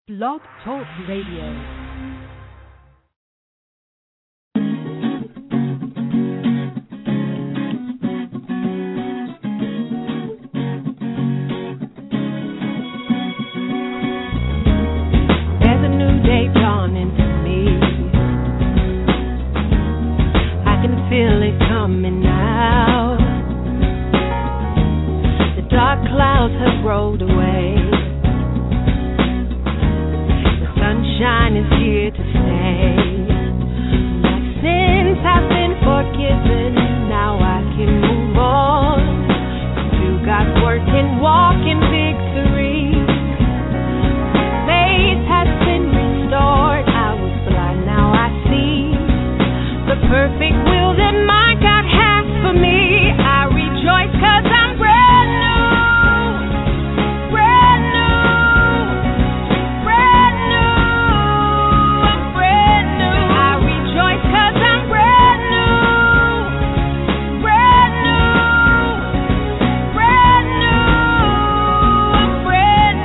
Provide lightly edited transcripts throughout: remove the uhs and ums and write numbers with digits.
Blog Talk Radio. Feel it coming out. The dark clouds have rolled away. The sunshine is here to stay. My sins have been forgiven. Now I can move on. Do God's work and walk in victory. Faith has been restored. I was blind, now I see the perfect will that my God has for me. I rejoice 'cause I'm brand new, brand new, brand new. I'm brand new. I rejoice 'cause I'm brand new, brand new, brand new. I'm brand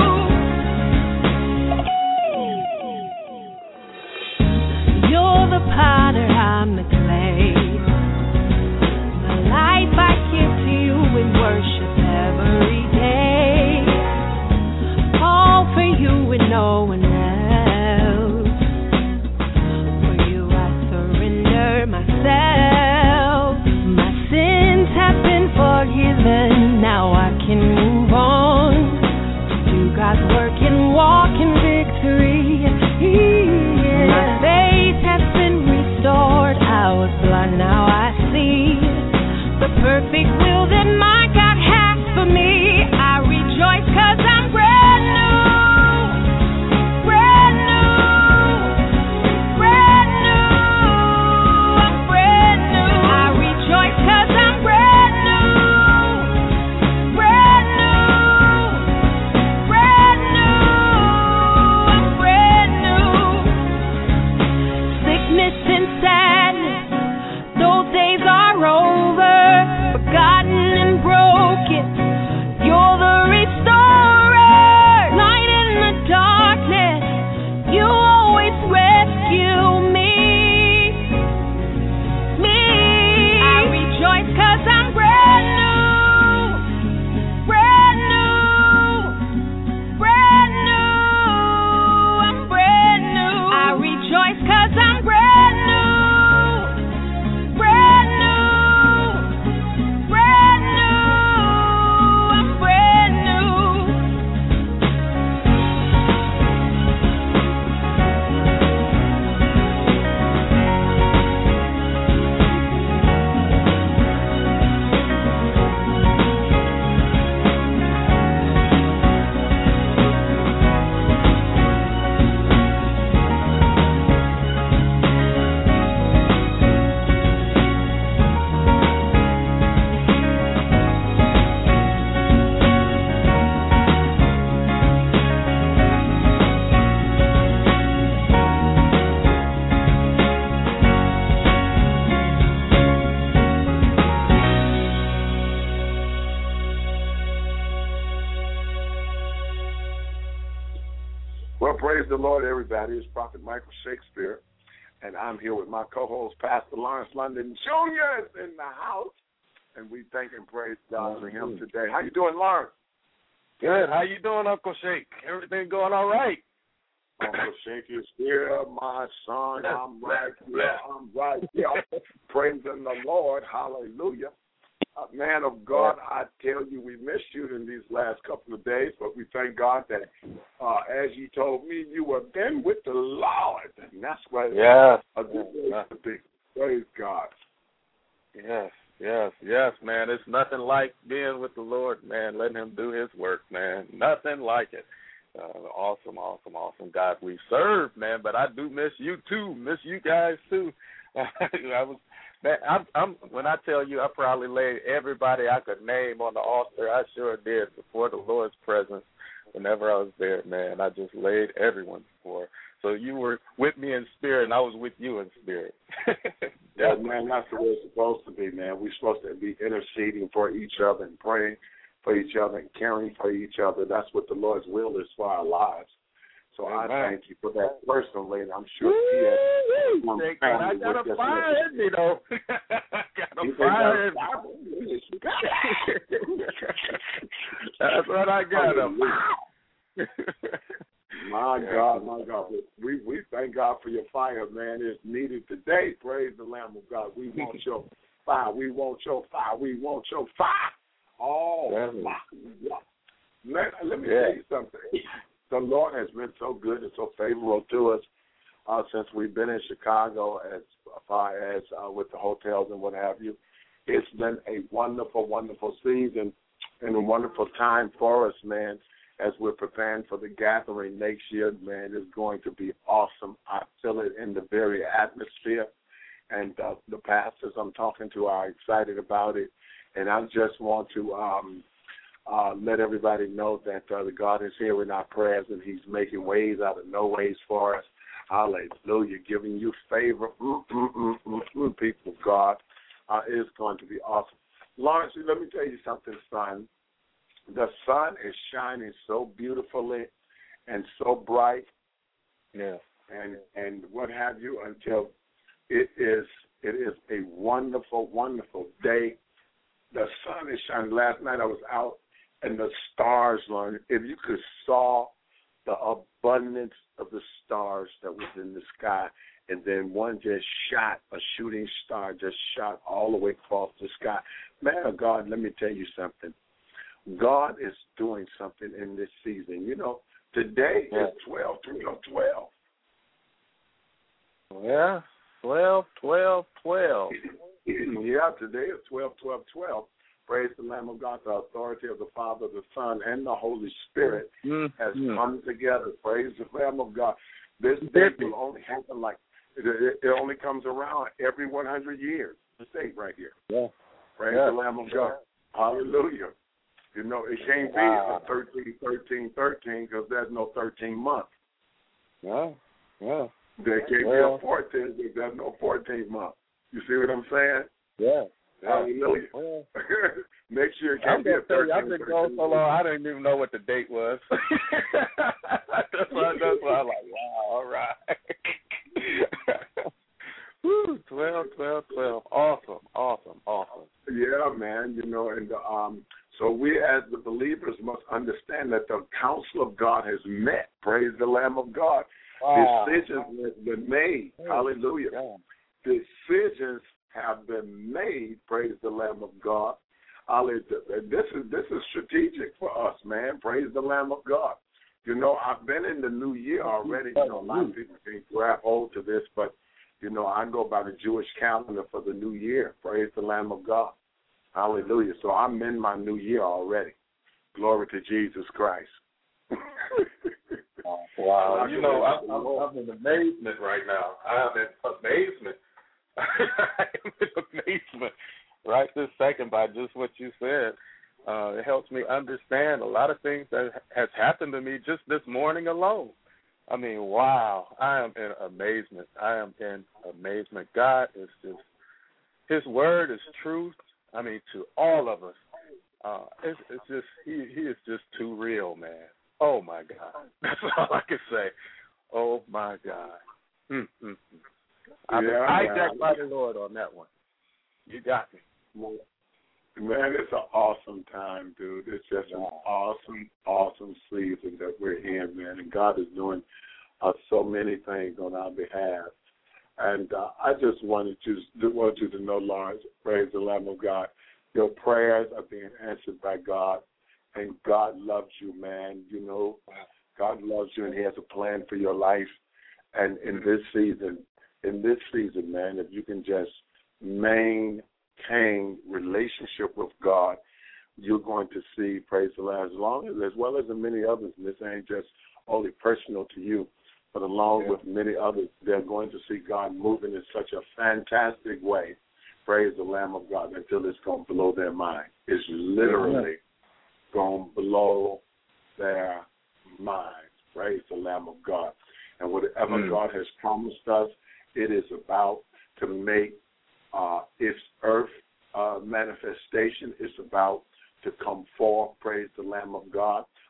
new. You're the potter, I'm the clay. My life I give to you in worship every day. All for you and no one else. For you I surrender myself. My sins have been forgiven. Now I can move on to do God's work and walk in victory. My faith has been restored. I was blind, now I see the perfect will that my God has for me. I rejoice 'cause I'm brand new, brand new, brand new. I'm brand new. I rejoice 'cause I'm brand new, brand new, brand new. I'm brand new. Sickness and sadness, those days are over, forgotten and broken. You're the restorer, light in the darkness. You always rescue me. I rejoice 'cause I'm brand new, brand new, brand new. I'm brand new. I rejoice 'cause I'm brand new, brand new, brand new. I'm brand new. Well, praise the Lord, everybody. It's Prophet Michael Shakespeare, and I'm here with my co-host, Pastor Lawrence London Jr. is in the house, and we thank and praise God for him today. How you doing, Lawrence? Good. How you doing, Uncle Shake? Everything going all right? Uncle Shake is here, my son. I'm right here. I'm right here. Praising the Lord. Hallelujah. Man of God, I tell you, we missed you in these last couple of days, but we thank God that, as you told me, you were been with the Lord, and that's why a good place to be. Praise God. Yes, man. It's nothing like being with the Lord, man, letting him do his work, man. Nothing like it. Awesome God we serve, man, but I do miss you, too. Miss you guys, too. When I tell you I probably laid everybody I could name on the altar, I sure did before the Lord's presence whenever I was there, man. I just laid everyone before. So you were with me in spirit, and I was with you in spirit. Yeah, man, that's the way it's supposed to be, man. We're supposed to be interceding for each other and praying for each other and caring for each other. That's what the Lord's will is for our lives. So I thank you for that personally, and I'm sure he has. I got a fire in me, though. Got a fire in me. That's what I got. My God. We thank God for your fire, man. It's needed today. Praise the Lamb of God. We want your fire. We want your fire. We want your fire. Oh, my God. Man, let me tell you something. The Lord has been so good and so favorable to us since we've been in Chicago as far as with the hotels and what have you. It's been a wonderful, wonderful season and a wonderful time for us, man, as we're preparing for the gathering next year, man. It's going to be awesome. I feel it in the very atmosphere. And the pastors I'm talking to are excited about it. And I just want to let everybody know that the God is hearing our prayers and he's making ways out of no ways for us. Hallelujah. Giving you favor. People of God. It's going to be awesome. Lawrence, let me tell you something, son. The sun is shining so beautifully and so bright. Yeah. And what have you until it is a wonderful, wonderful day. The sun is shining. Last night I was out and the stars, Lauren, if you could saw the abundance of the stars that was in the sky, and then one just shot, a shooting star just shot all the way across the sky. Man of God, let me tell you something. God is doing something in this season. You know, today is 12/12/12. Yeah, 12/12/12. Yeah, today is 12/12/12. Praise the Lamb of God. The authority of the Father, the Son, and the Holy Spirit has come together. Praise the Lamb of God. This day will only happen like it only comes around every 100 years. This date right here. Yeah. Praise the Lamb of God. Hallelujah. You know, it can't be a 13/13/13 because there's no 13 months. Yeah. Yeah. There can't be a 14 because there's no 14 months. You see what I'm saying? Yeah. Hallelujah. Well, next year it can't be a 13. I've been going so long, I didn't even know what the date was. That's why I'm like, wow, all right. 12/12/12. Awesome. Yeah, man. You know, and so we as the believers must understand that the counsel of God has met. Praise the Lamb of God. Wow. Decisions have been made. Hallelujah. Yeah. Decisions have been made. Praise the Lamb of God. This is strategic for us, man. Praise the Lamb of God. You know, I've been in the new year already. You know, a lot of people can't grab hold to this, but you know, I go by the Jewish calendar for the new year. Praise the Lamb of God. Hallelujah. So I'm in my new year already. Glory to Jesus Christ. Wow. You know, I'm in amazement right now. I'm in amazement. I'm in amazement right this second by just what you said. It helps me understand a lot of things that has happened to me just this morning alone. I mean, wow, I am in amazement. God is just, his word is truth, I mean, to all of us. It's just, he is just too real, man. Oh, my God. That's all I can say. Oh, my God. I've been hijacked by the Lord on that one. You got me. Man, it's an awesome time, dude. It's just an awesome season that we're in, man. And God is doing so many things on our behalf. And I just want you to know, Lawrence, praise the Lamb of God, your prayers are being answered by God. And God loves you, man. You know, God loves you, and he has a plan for your life. And in this season, man, if you can just maintain relationship with God, you're going to see, praise the Lord, as well as many others. And this ain't just only personal to you, but along with many others, they're going to see God moving in such a fantastic way. Praise the Lamb of God, until it's going to blow their mind. It's literally going to blow their minds. Praise the Lamb of God. And whatever God has promised us, it is about to make its earth manifestation. It's about to come forth. Praise the Lamb of God.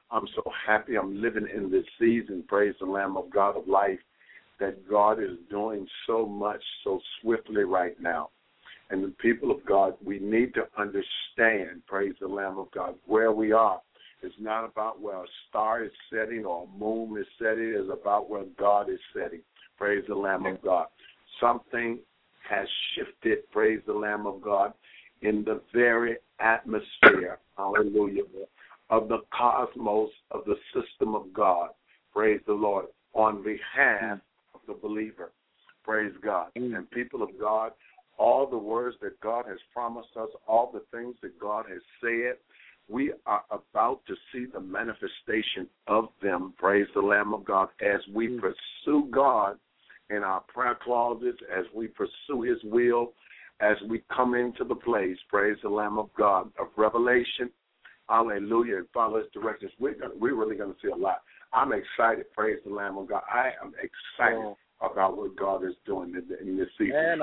I'm so happy I'm living in this season, praise the Lamb of God of life, that God is doing so much so swiftly right now. And the people of God, we need to understand, praise the Lamb of God, where we are. It's not about where a star is setting or a moon is setting. It's about where God is setting. Praise the Lamb of God. Something has shifted, praise the Lamb of God, in the very atmosphere, hallelujah, of the cosmos, of the system of God. Praise the Lord, on behalf of the believer. Praise God. And people of God, all the words that God has promised us, all the things that God has said, we are about to see the manifestation of them, praise the Lamb of God, as we pursue God in our prayer closets, as we pursue his will, as we come into the place, praise the Lamb of God, of revelation, hallelujah, and follow his directions. We're really going to see a lot. I'm excited, praise the Lamb of God. I am excited about what God is doing in this season. Man,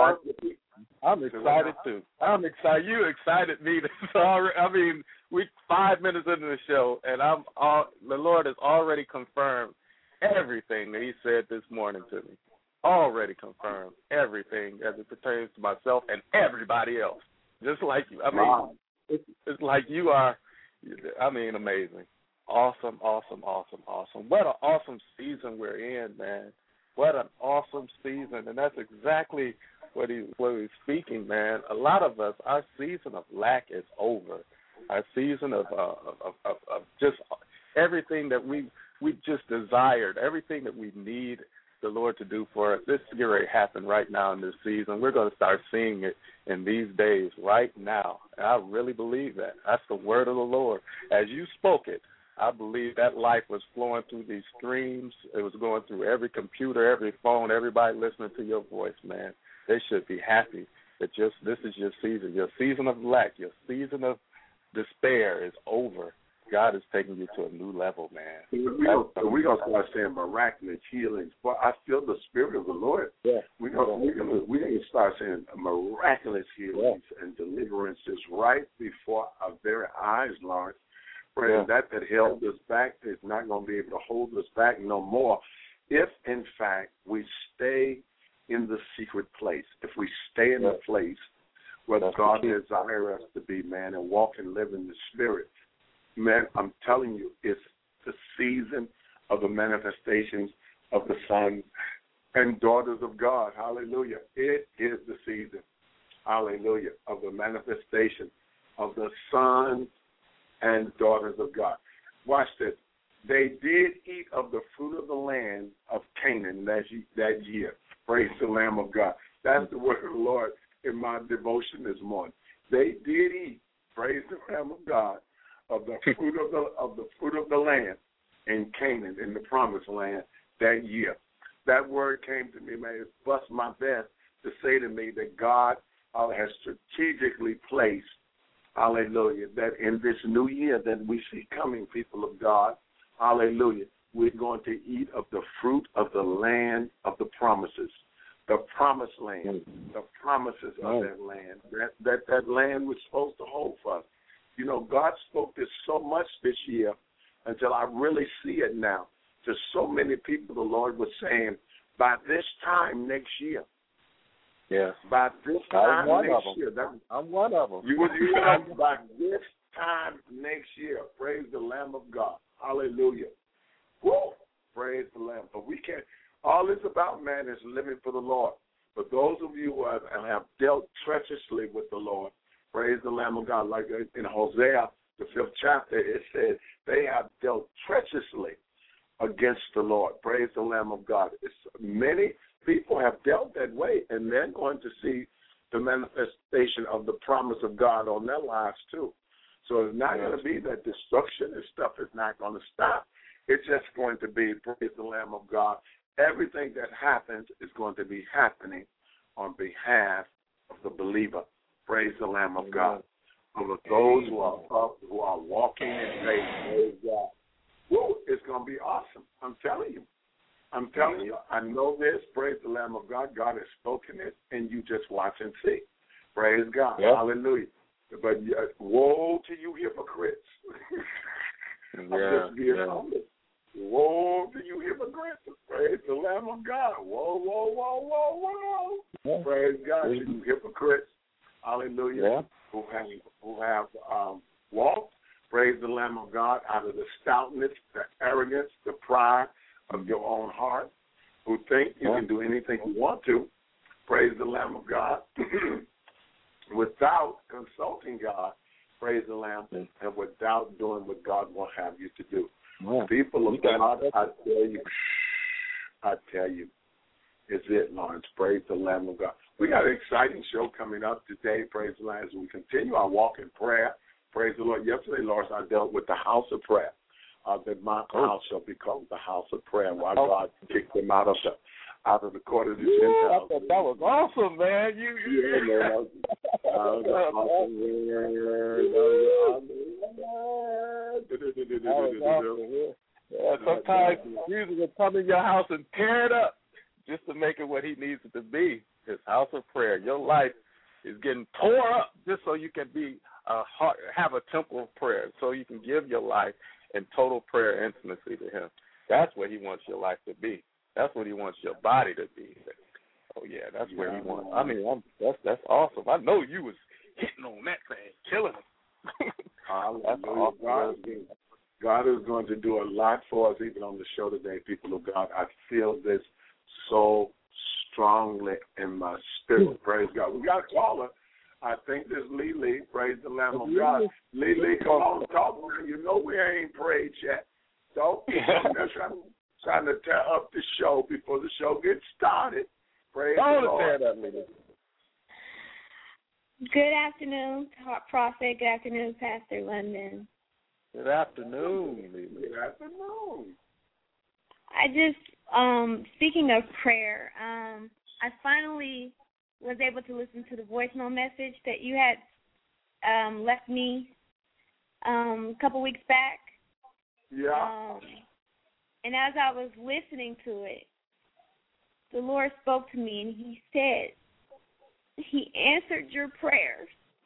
I'm excited too. I'm excited. You excited me. We 5 minutes into the show, and the Lord has already confirmed everything that he said this morning to me. Already confirmed everything as it pertains to myself and everybody else. Just like you. It's like you are, amazing. Awesome. What an awesome season we're in, man. What an awesome season. And that's exactly what he's speaking, man. A lot of us, our season of lack is over. Our season of just everything that we just desired, everything that we need the Lord to do for us, this is going to happen right now in this season. We're going to start seeing it in these days right now. And I really believe that. That's the word of the Lord. As you spoke it, I believe that life was flowing through these streams. It was going through every computer, every phone, everybody listening to your voice, man. They should be happy that this is your season. Your season of lack, your season of despair is over. God is taking you to a new level, man. We're going to start saying miraculous healings. But I feel the Spirit of the Lord. Yeah. We're going to start saying miraculous healings and deliverances right before our very eyes, Lord. Praying that held us back is not going to be able to hold us back no more if, in fact, we stay in the secret place, if we stay in the place where God desires us to be, man, and walk and live in the Spirit. Man, I'm telling you, it's the season of the manifestations of the sons and daughters of God. Hallelujah. It is the season, hallelujah, of the manifestation of the sons and daughters of God. Watch this. They did eat of the fruit of the land of Canaan that year. Praise the Lamb of God. That's the word of the Lord in my devotion this morning. They did eat, praise the Lamb of God, of the fruit of the land in Canaan, in the promised land that year. That word came to me, man. It's bust my best to say to me that God has strategically placed, hallelujah, that in this new year that we see coming, people of God, hallelujah, we're going to eat of the fruit of the land of the promises, the promised land, the promises of that land, that land was supposed to hold for us. You know, God spoke this so much this year until I really see it now. To so many people, the Lord was saying, by this time next year. Yes. By this time next year. I'm one of them. You by this time next year. Praise the Lamb of God. Hallelujah. Woo! Praise the Lamb. But we can't. All it's about, man, is living for the Lord. But those of you who have dealt treacherously with the Lord, praise the Lamb of God. Like in Hosea, the 5th chapter, it says they have dealt treacherously against the Lord. Praise the Lamb of God. Many people have dealt that way, and they're going to see the manifestation of the promise of God on their lives too. So it's not going to be that destruction and stuff is not going to stop. It's just going to be, praise the Lamb of God, everything that happens is going to be happening on behalf of the believer. Praise the Lamb of God. For those who are walking in faith, praise God. Woo, it's going to be awesome. I'm telling you. I know this. Praise the Lamb of God. God has spoken it, and you just watch and see. Praise God. Yep. Hallelujah. But woe to you hypocrites. I'm just being honest. Woe to you hypocrites. Praise the Lamb of God. Whoa, whoa, whoa, whoa, whoa. Yeah. Praise God to you hypocrites. Hallelujah. Yeah. Who have walked, praise the Lamb of God, out of the stoutness, the arrogance, the pride of your own heart, who think you can do anything you want to, praise the Lamb of God, without consulting God, praise the Lamb, and without doing what God will have you to do. Yeah. People of God, I tell you, is it, Lawrence? Praise the Lamb of God. We got an exciting show coming up today, praise the Lamb, as we continue our walk in prayer. Praise the Lord. Yesterday, Lawrence, I dealt with the house of prayer. That my house shall become the house of prayer, while God kicked them out of the court of the Gentiles. I thought that was awesome, man. Sometimes Jesus will come in your house and tear it up just to make it what he needs it to be. His house of prayer. Your life is getting tore up just so you can be have a temple of prayer, so you can give your life in total prayer intimacy to him. That's where he wants your life to be. That's what he wants your body to be. Oh yeah, that's where he wants. I mean, that's awesome. I know you was hitting on that thing, killing him. That's awesome. God is going to do a lot for us, even on the show today, people of God. I feel this so strongly in my spirit. Praise God. We got a caller. I think this Lily, praise the Lamb of God. Lily, come on, talk. You know we ain't prayed yet. So I'm trying to tear up the show before the show gets started. Praise the Lord. Good afternoon, Prophet. Good afternoon, Pastor London. Good afternoon, Lily. Good afternoon. I just, speaking of prayer, I finally was able to listen to the voicemail message that you had left me a couple weeks back. Yeah. And as I was listening to it, the Lord spoke to me and he said, he answered your prayers.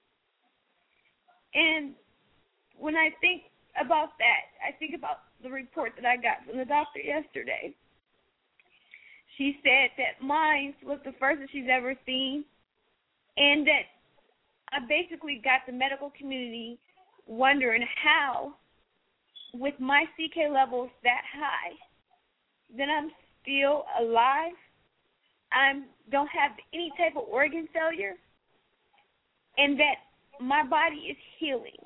And when I think about that, I think about the report that I got from the doctor yesterday. She said that mine was the first that she's ever seen, and that I basically got the medical community wondering how, with my CK levels that high, that I'm still alive, I don't have any type of organ failure, and that my body is healing.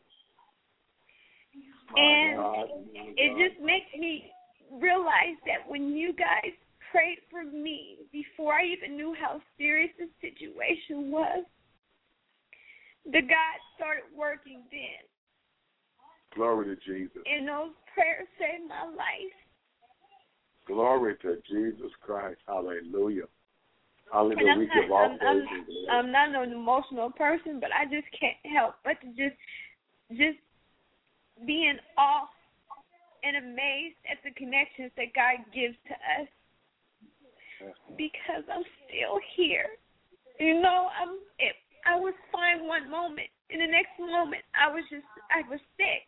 And it just makes me realize that when you guys prayed for me before I even knew how serious the situation was, the God started working then. Glory to Jesus. And those prayers saved my life. Glory to Jesus Christ. Hallelujah. Hallelujah. I'm not an emotional person, but I just can't help but to just be in awe and amazed at the connections that God gives to us. Because I'm still here. You know, I was fine one moment. In the next moment, I was sick.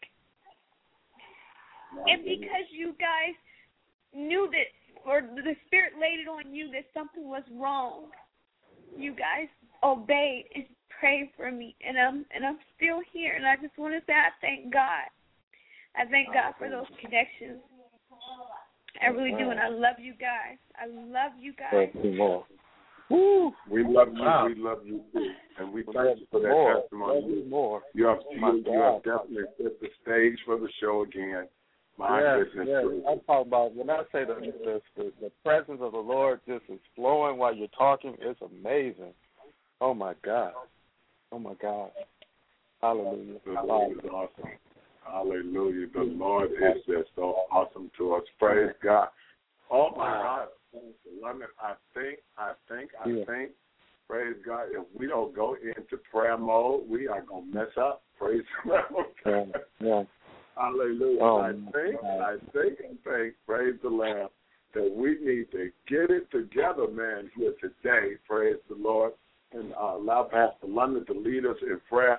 And because you guys knew that, or the Spirit laid it on you that something was wrong, you guys obeyed and prayed for me, and I'm still here. And I just want to say I thank God. I thank God for those connections. I really do, and I love you guys. I love you guys. Thank you, Lord. Woo. We love you. Wow. We love you too, and we thank you for that testimony. You have definitely set the stage for the show again. My goodness. I'm talking about when I say the presence of the Lord just is flowing while you're talking. It's amazing. Oh my God. Oh my God. Hallelujah. The Lord is awesome. Hallelujah. The Lord is just so awesome to us. Praise God. Oh my God. London, I think, praise God, if we don't go into prayer mode, we are going to mess up. Praise God. Hallelujah. I think, praise the Lamb, that we need to get it together, man, here today. Praise the Lord. And allow Pastor London to lead us in prayer.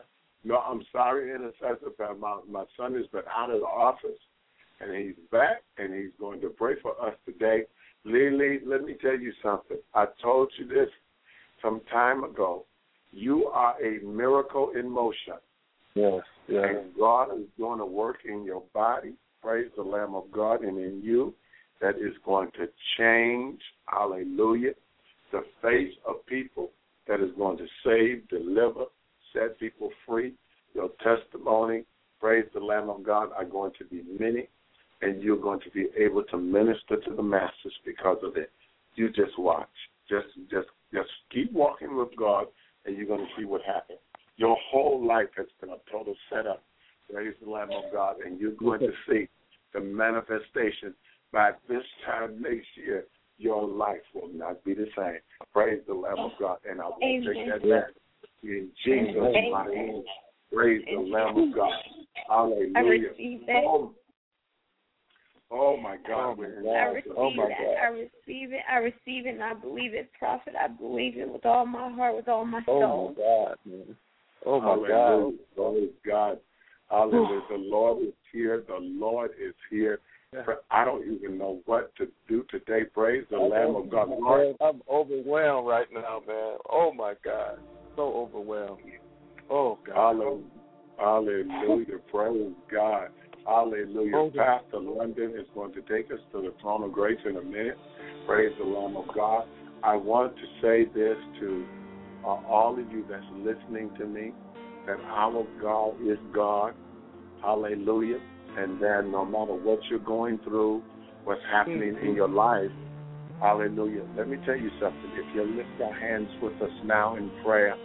No, I'm sorry, intercessor. My son has been out of the office, and he's back, and he's going to pray for us today. Lily, let me tell you something. I told you this some time ago. You are a miracle in motion. Yes, yes. And God is going to work in your body, praise the Lamb of God, and in you that is going to change, hallelujah, the face of people, that is going to save, deliver, set people free. Your testimony, praise the Lamb of God, are going to be many, and you're going to be able to minister to the masses because of it. You just watch. Just keep walking with God, and you're going to see what happens. Your whole life has been a total setup, praise the Lamb of God, and you're going to see the manifestation. By this time next year, your life will not be the same. Praise the Lamb of God, and I will take that back. In Jesus' mighty name, praise the Lamb of God. Hallelujah. I receive that. Oh my God. I receive that. I receive it. I receive it, and I believe it, prophet. I believe it with all my heart, with all my soul. Oh, my God, man. Oh, my God. God. Praise God. Hallelujah. The Lord is here. The Lord is here. I don't even know what to do today. Praise the Lamb of God. Lord, I'm overwhelmed right now, man. Oh, my God. So overwhelmed. Oh, God. Hallelujah. Praise God. Hallelujah. Pastor London is going to take us to the throne of grace in a minute. Praise the Lamb of God. I want to say this to all of you that's listening to me, that our God is God. Hallelujah. And then no matter what you're going through, what's happening in your life, hallelujah. Let me tell you something. If you lift your hands with us now in prayer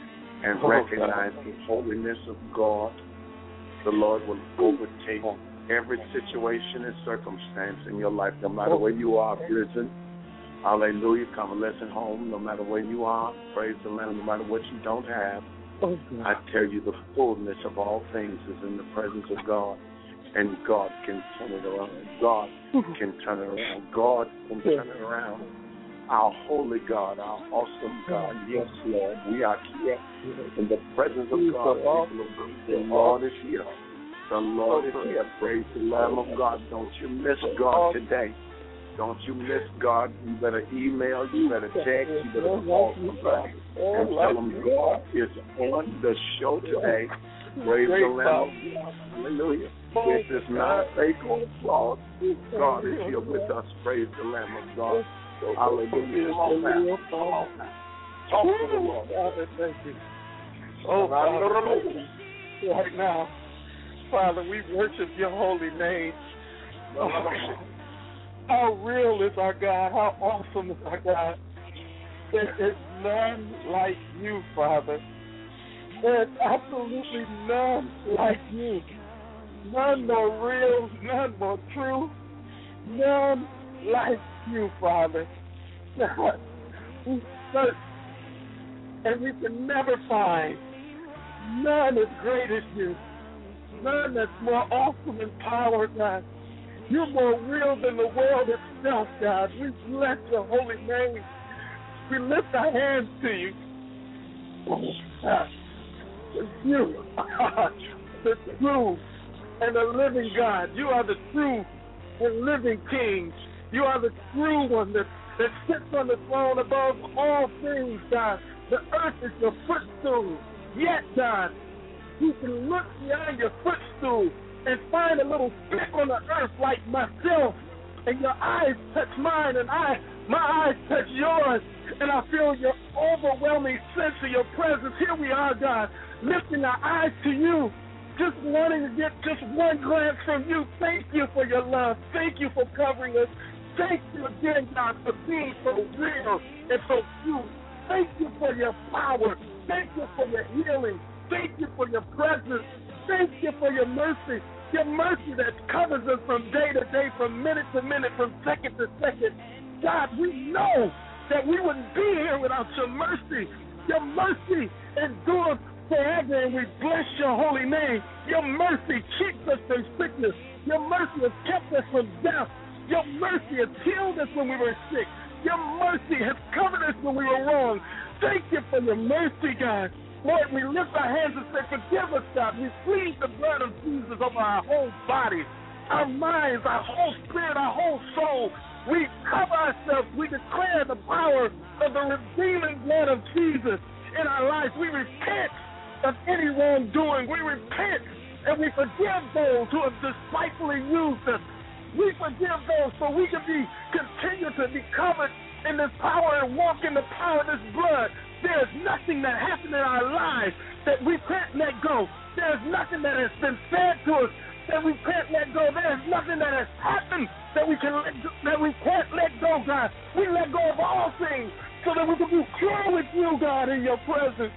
and recognize the holiness of God, the Lord will overtake every situation and circumstance in your life, no matter where you are, prison. Hallelujah. Come and listen home, no matter where you are. Praise the Lamb, no matter what you don't have. I tell you, the fullness of all things is in the presence of God. And God can turn it around. God can turn it around. God can turn it around. Our holy God, our awesome God. Yes, Lord. We are here in the presence of God. The Lord is here. The Lord is here. Praise the Lamb of God. Don't you miss God today. Don't you miss God. You better email, you better text, you better call somebody and tell them God is on the show today. Praise the Lamb of God. Hallelujah. This is not fake or fraud. God is here with us. Praise the Lamb of God. Hallelujah. Come on now. Come on now. Talk to the Lord. Father, thank you. Oh, Father, right now, Father, we worship your holy name. Oh, how real is our God? How awesome is our God? There is none like you, Father. There is absolutely none like you. None more real, none more true, none like you, Father. We search and we can never find none as great as you, none that's more awesome in power, God. You're more real than the world itself, God. We bless your holy name. We lift our hands to you. You are the true and the living God. You are the true and living King. You are the true one that sits on the throne above all things, God. The earth is your footstool. Yet, God, you can look beyond your footstool and find a little speck on the earth like myself, and your eyes touch mine, and my eyes touch yours, and I feel your overwhelming sense of your presence. Here we are, God, lifting our eyes to you, just wanting to get just one glance from you. Thank you for your love. Thank you for covering us. Thank you again, God, for being so real and so true. Thank you for your power. Thank you for your healing. Thank you for your presence. Thank you for your mercy that covers us from day to day, from minute to minute, from second to second. God, we know that we wouldn't be here without your mercy. Your mercy endures forever, and we bless your holy name. Your mercy keeps us from sickness. Your mercy has kept us from death. Your mercy has healed us when we were sick. Your mercy has covered us when we were wrong. Thank you for your mercy, God. Lord, we lift our hands and say, forgive us, God. We plead the blood of Jesus over our whole body, our minds, our whole spirit, our whole soul. We cover ourselves. We declare the power of the redeeming blood of Jesus in our lives. We repent of any wrongdoing. We repent and we forgive those who have despitefully used us. We forgive those so we can continue to be covered in this power and walk in the power of this blood. There's nothing that happened in our lives that we can't let go. There's nothing that has been said to us that we can't let go. There's nothing that has happened that we can't let go, God. We let go of all things so that we can be pure with you, God, in your presence.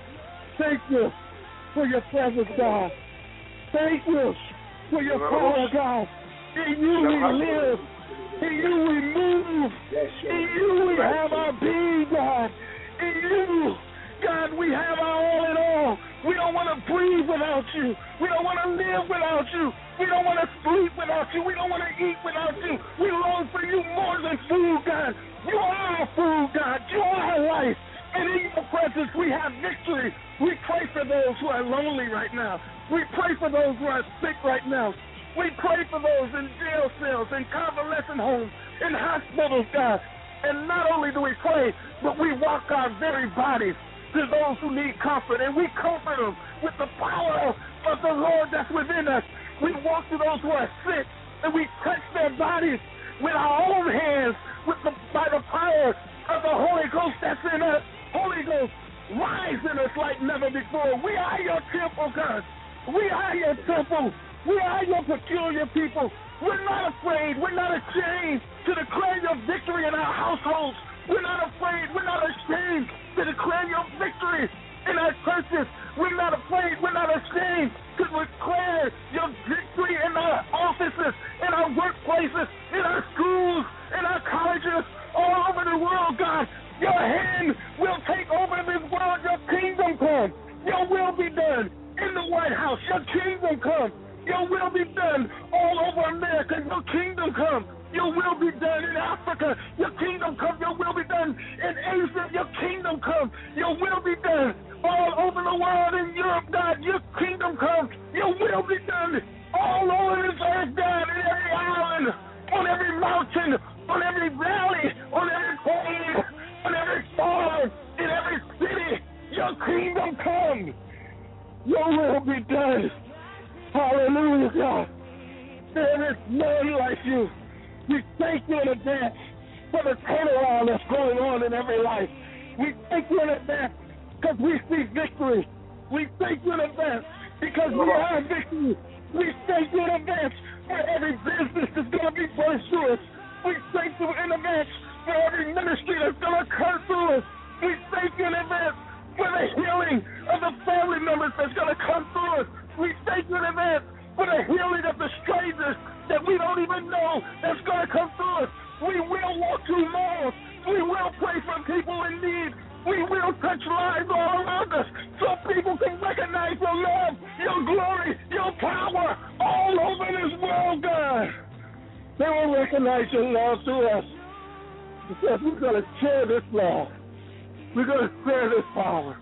Thank you for your presence, God. Thank you for your power, God. In you we live. In you we move. In you we have our being, God. In you, God, we have our all in all. We don't want to breathe without you. We don't want to live without you. We don't want to sleep without you. We don't want to eat without you. We long for you more than food, God. You are our food, God. You are our life. And in your presence, we have victory. We pray for those who are lonely right now. We pray for those who are sick right now. We pray for those in jail cells, in convalescent homes, in hospitals, God. And not only do we pray, but we walk our very bodies to those who need comfort, and we comfort them with the power of the Lord that's within us. We walk to those who are sick, and we touch their bodies with our own hands, by the power of the Holy Ghost that's in us. Holy Ghost, rise in us like never before. We are your temple, God. We are your temple. We are your peculiar people. We're not afraid. We're not ashamed to declare your victory in our households. We're not afraid. We're not ashamed to declare your victory in our churches. We're not afraid. We're not ashamed to declare your victory in our offices, in our workplaces, in our schools, in our colleges, all over the world, God. Your hand will take over this world. Your kingdom come. Your will be done in the White House. Your kingdom come. Your will be done all over America. Your kingdom come. Your will be done in Africa. Your kingdom come. Your will be done in Asia. Your kingdom come. Your will be done all over the world in Europe, God. Your kingdom come. Your will be done all over this earth, God, in every island, on every mountain, on every valley, on every plain, on every farm, in every city. Your kingdom come. Your will be done. Hallelujah, God. There is none like you. We thank you in advance for the turnaround that's going on in every life. We thank you in advance because we see victory. We thank you in advance because we are victory. We thank you in advance for every business that's going to be birthed through us. We thank you in advance for every ministry that's going to come through us. We thank you in advance for the healing of the family members that's going to come through us. We thank you in advance for the healing of the strangers that we don't even know that's going to come through us. We will walk through malls. We will pray for people in need. We will touch lives all around us so people can recognize your love, your glory, your power all over this world, God. They will recognize your love through us because we're going to share this love. We're going to share this power.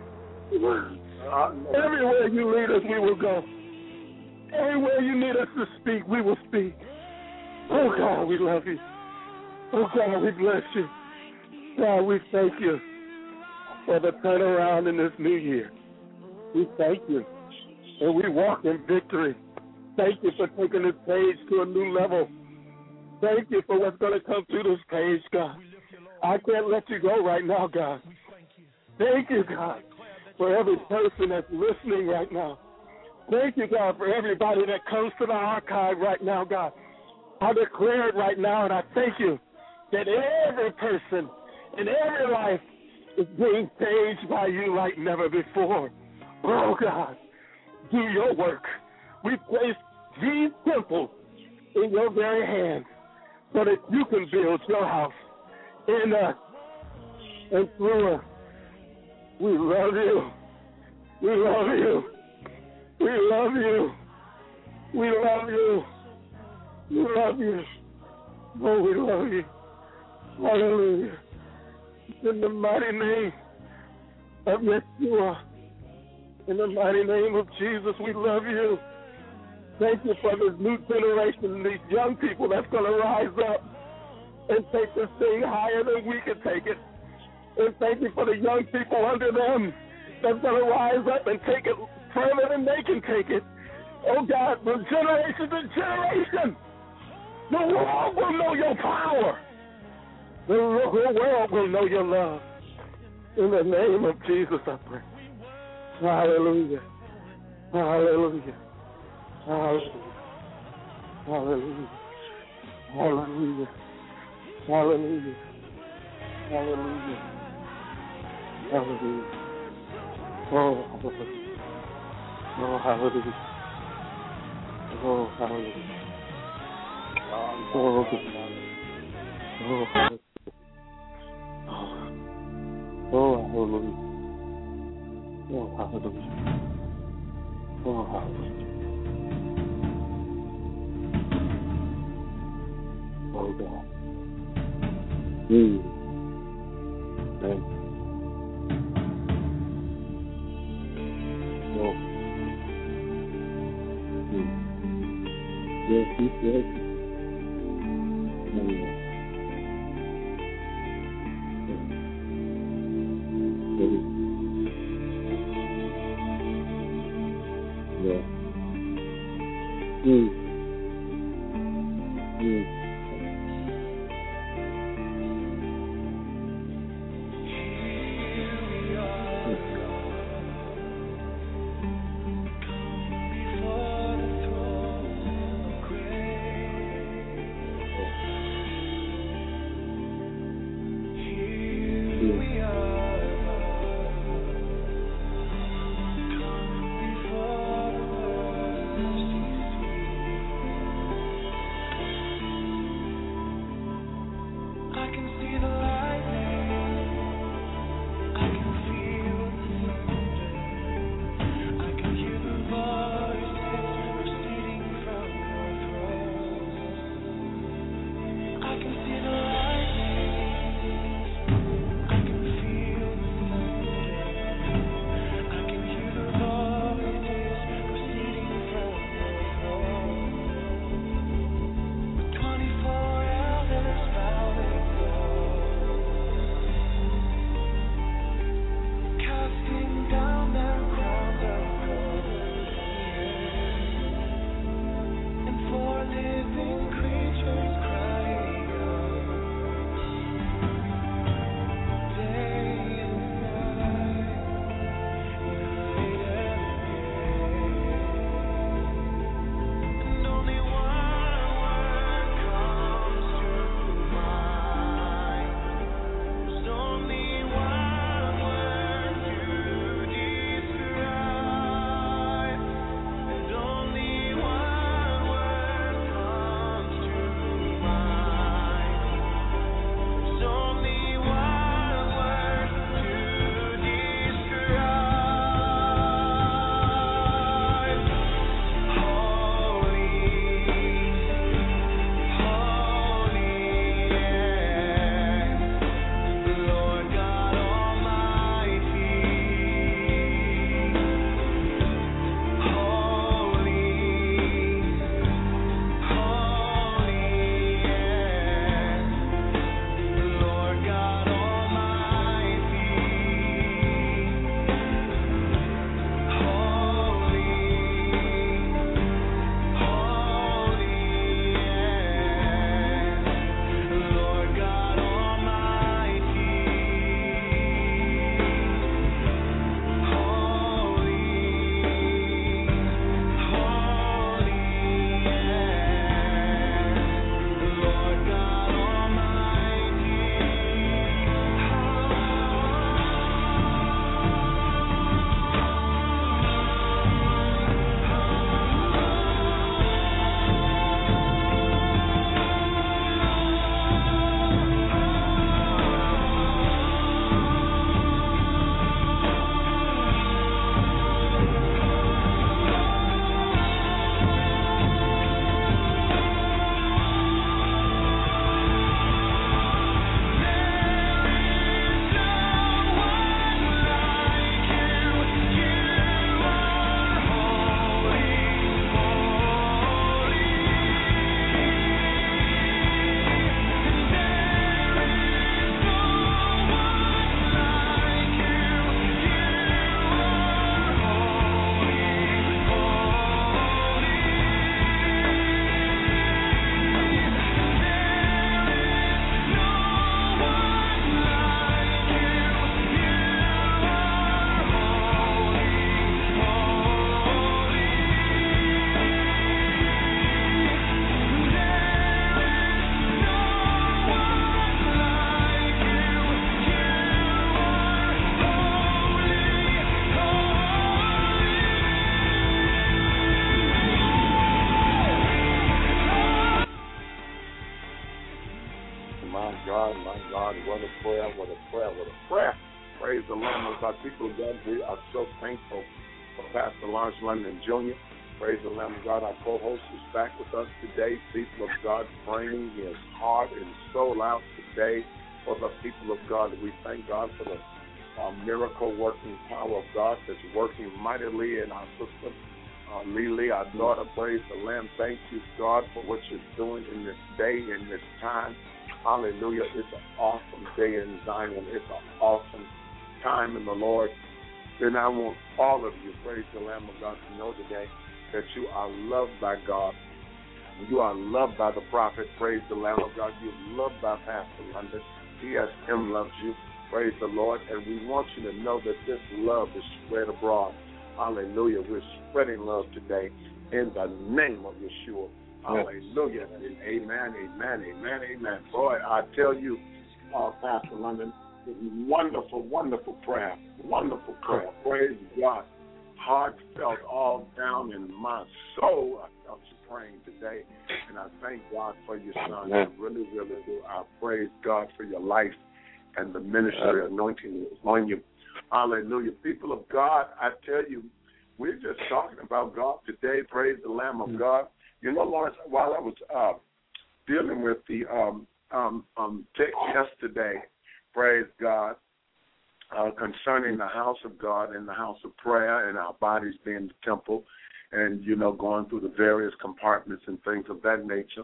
Everywhere you lead us, we will go. Everywhere you need us to speak, we will speak. Oh, God, we love you. Oh, God, we bless you. God, we thank you for the turnaround in this new year. We thank you. And we walk in victory. Thank you for taking this page to a new level. Thank you for what's going to come through this page, God. I can't let you go right now, God. Thank you, God, for every person that's listening right now. Thank you, God, for everybody that comes to the archive right now, God. I declare it right now, and I thank you that every person in every life is being changed by you like never before. Oh, God, do your work. We place these temples in your very hands so that you can build your house in us and through us. We love you. We love you. We love you. We love you. We love you. Oh, we love you. Hallelujah. In the mighty name of Yeshua. In the mighty name of Jesus, we love you. Thank you for this new generation, these young people that's going to rise up and take this thing higher than we can take it. And thank you for the young people under them that's going to rise up and take it further than they can take it. Oh, God, from generation to generation, the world will know your power. The world will know your love. In the name of Jesus, I pray. Hallelujah. Hallelujah. Hallelujah. Hallelujah. Hallelujah. Hallelujah. Hallelujah. Hallelujah. Oh, hallelujah. Oh, hallelujah. Oh, hallelujah. Oh, hallelujah. Oh, hallelujah. Oh, hallelujah. Oh, hallelujah. Oh, God. Thank you. Oh. Yes, he said. God, what a prayer, what a prayer, what a prayer. Praise the Lamb of God. People of God, we are so thankful for Pastor Lawrence London Jr. Praise the Lamb of God. Our co-host is back with us today. People of God, praying his heart and soul out today for the people of God. We thank God for the miracle-working power of God that's working mightily in our sister. Lily, our daughter, praise the Lamb. Thank you, God, for what you're doing in this day, in this time. Hallelujah. It's an awesome day in Zion. It's an awesome time in the Lord. And I want all of you, praise the Lamb of God, to know today that you are loved by God. You are loved by the prophet, praise the Lamb of God. You're loved by Pastor London. TSM loves you, praise the Lord. And we want you to know that this love is spread abroad. Hallelujah. We're spreading love today in the name of Yeshua. Hallelujah. And amen, amen, amen, amen. Boy, I tell you, Pastor London, wonderful, wonderful prayer. Wonderful prayer. Praise God. Heartfelt all down in my soul. I felt you praying today. And I thank God for your son. I really, really do. I praise God for your life and the ministry anointing on you. Hallelujah. People of God, I tell you, we're just talking about God today. Praise the Lamb of God. You know, Lawrence, while I was dealing with the text yesterday, praise God, concerning the house of God and the house of prayer and our bodies being the temple and, you know, going through the various compartments and things of that nature.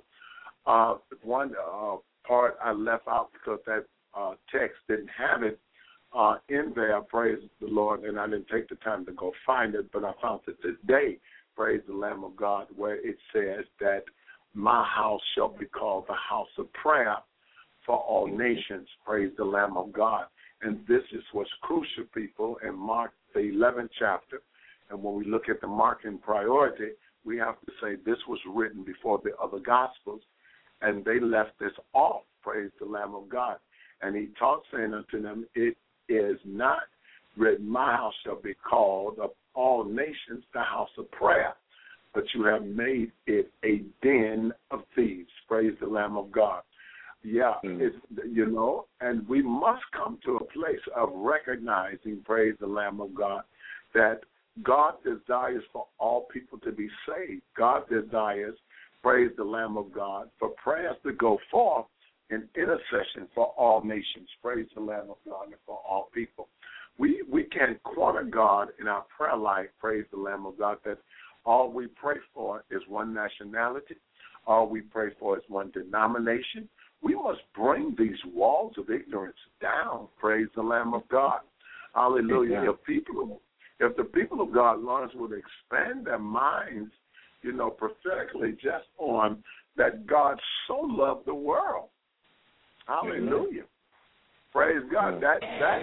One part I left out because that text didn't have it in there, praise the Lord, and I didn't take the time to go find it, but I found it today, praise the Lamb of God, where it says that my house shall be called the house of prayer for all nations, praise the Lamb of God. And this is what's crucial, people, in Mark, the 11th chapter. And when we look at the marking priority, we have to say this was written before the other Gospels, and they left this off, praise the Lamb of God. And he taught, saying unto them, it is not written, my house shall be called of all nations the house of prayer, but you have made it a den of thieves. Praise the Lamb of God. Yeah, it's, you know, and we must come to a place of recognizing, praise the Lamb of God, that God desires for all people to be saved. God desires, praise the Lamb of God, for prayers to go forth in intercession for all nations. Praise the Lamb of God and for all people. We can corner God in our prayer life, praise the Lamb of God, that all we pray for is one nationality. All we pray for is one denomination. We must bring these walls of ignorance down, praise the Lamb of God. Hallelujah. If the people of God, Lawrence, would expand their minds, you know, prophetically just on that God so loved the world. Hallelujah. Praise God. That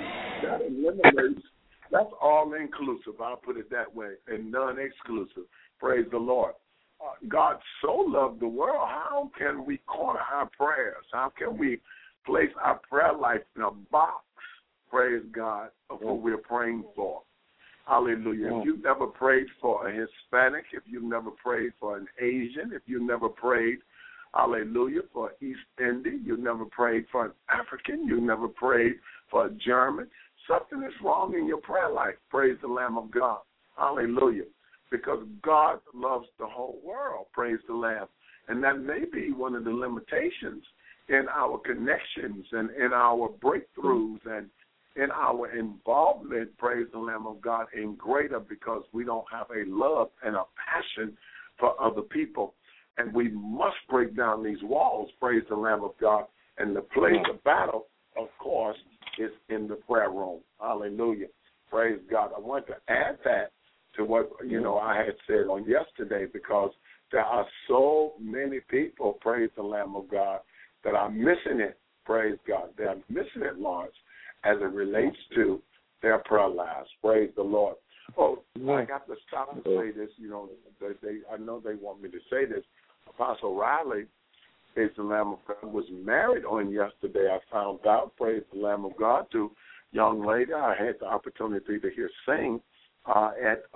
eliminates, that's all inclusive. I'll put it that way, and non-exclusive. Praise the Lord. God so loved the world. How can we corner our prayers? How can we place our prayer life in a box, praise God, of what we're praying for? Hallelujah. If you've never prayed for a Hispanic, if you've never prayed for an Asian, if you've never prayed, hallelujah, for East Indian, you've never prayed for an African, you've never prayed for a German, something is wrong in your prayer life. Praise the Lamb of God. Hallelujah. Because God loves the whole world. Praise the Lamb. And that may be one of the limitations in our connections and in our breakthroughs and in our involvement, praise the Lamb of God, in greater, because we don't have a love and a passion for other people. And we must break down these walls, praise the Lamb of God. And the place of battle, of course, is in the prayer room. Hallelujah. Praise God. I want to add that to what, you know, I had said on yesterday, because there are so many people, praise the Lamb of God, that are missing it, praise God. They're missing it, Lawrence, as it relates to their prayer lives. Praise the Lord. Oh, I got to stop and say this, you know, I know they want me to say this. Apostle Riley, praise the Lamb of God, was married on yesterday. I found out, praise the Lamb of God, to a young lady I had the opportunity to hear sing at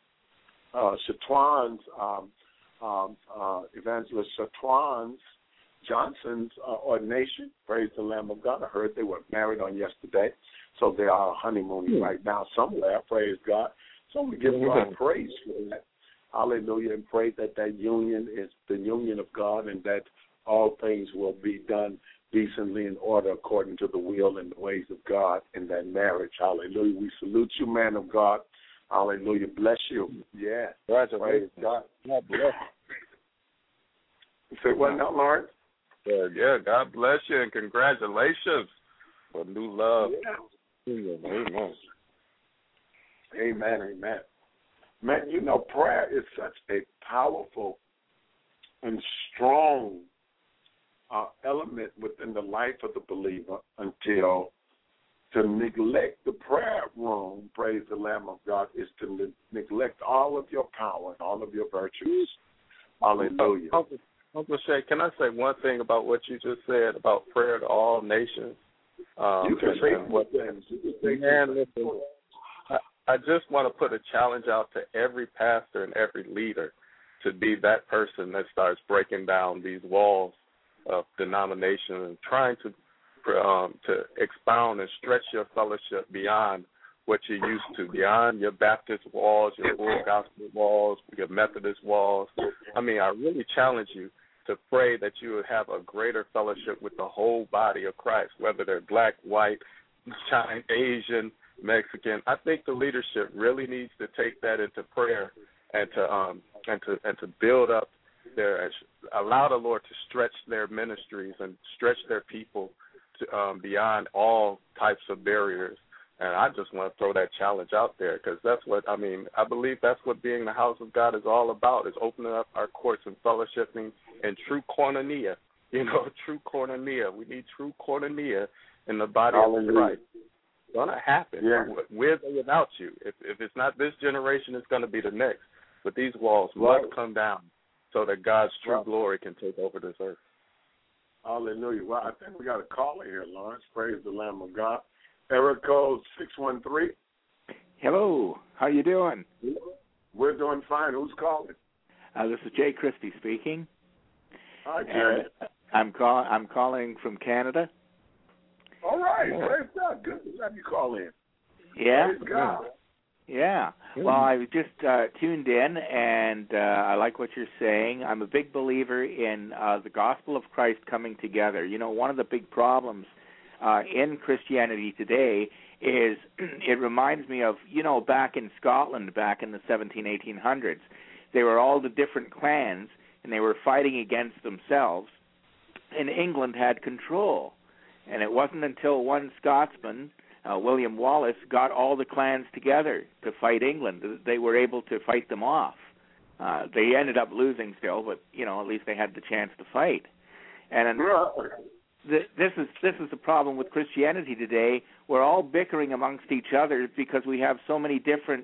Chatouan's, Evangelist Chatouan's Johnson's ordination. Praise the Lamb of God. I heard they were married on yesterday, so they are honeymooning right now somewhere. Praise God. So we give God praise for that. Hallelujah, and pray that that union is the union of God and that all things will be done decently in order according to the will and the ways of God in that marriage. Hallelujah. We salute you, man of God. Hallelujah. Bless you. Yeah. Praise God. God bless. Say what now, Lawrence? Yeah, God bless you and congratulations for new love. Yeah. Amen. Amen. Amen. Man, you know, prayer is such a powerful and strong element within the life of the believer until to neglect the prayer room, praise the Lamb of God, is to neglect all of your power and all of your virtues. Hallelujah. Uncle Shay, can I say one thing about what you just said about prayer to all nations? You can say what things. Listen, I just want to put a challenge out to every pastor and every leader to be that person that starts breaking down these walls of denomination and trying to expound and stretch your fellowship beyond what you're used to, beyond your Baptist walls, your full gospel walls, your Methodist walls. I mean, I really challenge you to pray that you would have a greater fellowship with the whole body of Christ, whether they're black, white, Chinese, Asian, Mexican. I think the leadership really needs to take that into prayer and to build up allow the Lord to stretch their ministries and stretch their people to beyond all types of barriers. And I just want to throw that challenge out there because that's what, I mean, I believe that's what being the house of God is all about, is opening up our courts and fellowshipping and true koinonia. You know, true koinonia. We need true koinonia in the body of Christ. It's going to happen with or without you. If it's not this generation, it's going to be the next. But these walls must come down so that God's true glory can take over this earth. Hallelujah. Well, I think we got a caller here, Lawrence. Praise the Lamb of God. Area code 613. Hello. How you doing? We're doing fine. Who's calling? This is Jay Christie speaking. Hi, Jay. I'm calling from Canada. All right. Praise God. Good to have you call in. Yeah. Praise God. Yeah. Well, I just tuned in, and I like what you're saying. I'm a big believer in the gospel of Christ coming together. You know, one of the big problems in Christianity today is it reminds me of, you know, back in Scotland, back in the 1800s, they were all the different clans, and they were fighting against themselves, and England had control. And it wasn't until one Scotsman, William Wallace, got all the clans together to fight England that they were able to fight them off. They ended up losing still, but, you know, at least they had the chance to fight. And this is the problem with Christianity today. We're all bickering amongst each other because we have so many different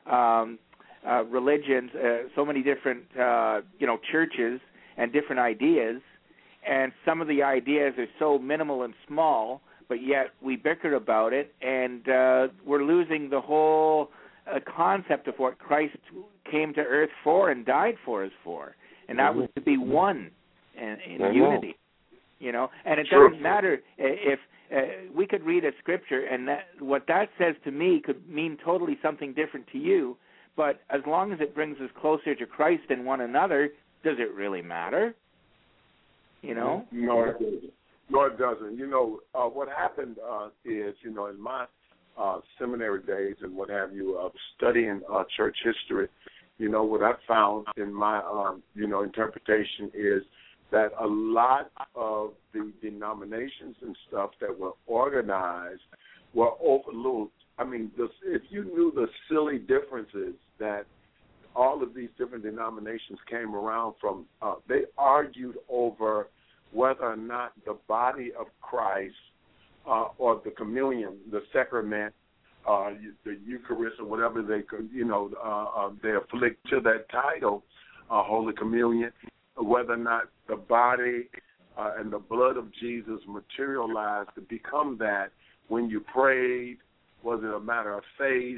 religions, so many different churches and different ideas, and some of the ideas are so minimal and small, but yet we bicker about it, and we're losing the whole concept of what Christ came to earth for and died for us for, and that was to be one in unity. You know, and it doesn't matter if we could read a scripture and what that says to me could mean totally something different to you, but as long as it brings us closer to Christ and one another, does it really matter? You know? No, it doesn't. You know, what happened is, you know, in my seminary days and what have you, studying church history, you know, what I found in my, interpretation is that a lot of the denominations and stuff that were organized were overlooked. I mean, if you knew the silly differences that all of these different denominations came around from, they argued over whether or not the body of Christ or the communion, the sacrament, the Eucharist or whatever they could, they afflict to that title, Holy Communion, whether or not the body and the blood of Jesus materialized to become that when you prayed. Was it a matter of faith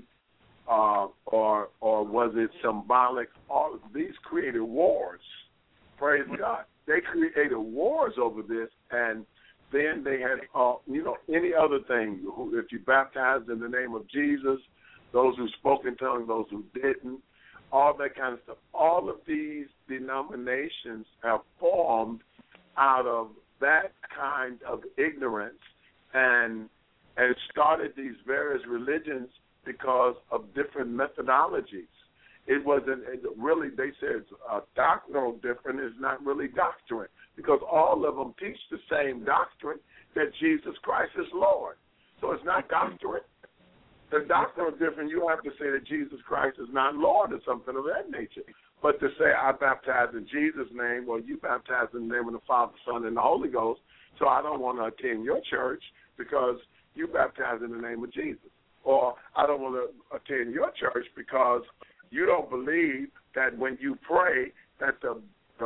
or was it symbolic? All of these created wars. Praise God. they created wars over this, and then they had, any other thing. If you baptized in the name of Jesus, those who spoke in tongues, those who didn't, all that kind of stuff. All of these denominations have formed out of that kind of ignorance and started these various religions because of different methodologies. It wasn't really, they said it's a doctrinal difference. It's not really doctrine because all of them teach the same doctrine that Jesus Christ is Lord. So it's not doctrine. The doctrine is different. You have to say that Jesus Christ is not Lord or something of that nature. But to say I baptize in Jesus' name, or you baptize in the name of the Father, Son, and the Holy Ghost, so I don't want to attend your church because you baptize in the name of Jesus. Or I don't want to attend your church because you don't believe that when you pray that the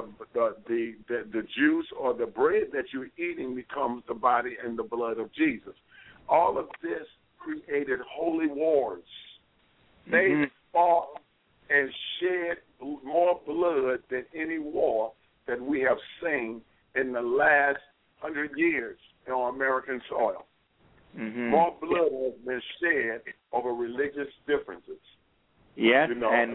juice or the bread that you're eating becomes the body and the blood of Jesus. All of this created holy wars. They fought and shed more blood than any war that we have seen in the last 100 years on American soil. More blood has been shed over religious differences. Yes, and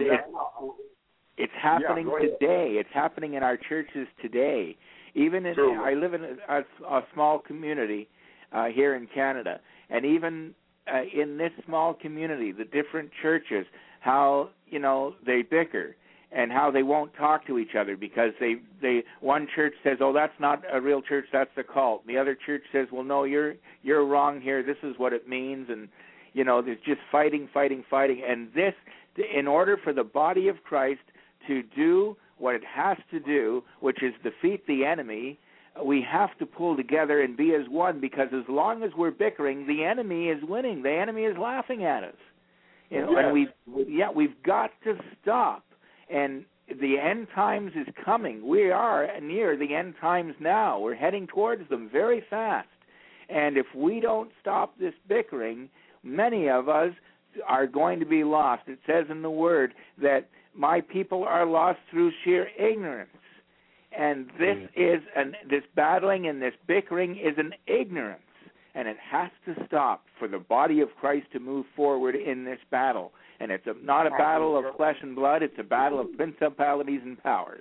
it's happening today. It's happening in our churches today. Even I live in a small community here in Canada, and even in this small community, the different churches, how they bicker and how they won't talk to each other because they one church says, "Oh, that's not a real church, that's a cult." And the other church says, "Well, no, you're wrong here. This is what it means." And there's just fighting, and this, in order for the body of Christ to do what it has to do, which is defeat the enemy, we have to pull together and be as one, because as long as we're bickering, the enemy is winning. The enemy is laughing at us. And we've got to stop. And the end times is coming. We are near the end times now. We're heading towards them very fast. And if we don't stop this bickering, many of us are going to be lost. It says in the Word that my people are lost through sheer ignorance. And this is this battling and this bickering is an ignorance. And it has to stop for the body of Christ to move forward in this battle. And it's not a battle of flesh and blood. It's a battle of principalities and powers.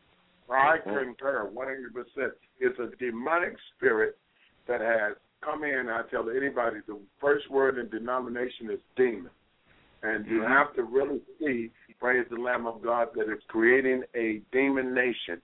I concur 100%. It's a demonic spirit that has come in. I tell anybody, the first word in denomination is demon. And you have to really see, praise the Lamb of God, that it's creating a demon nation.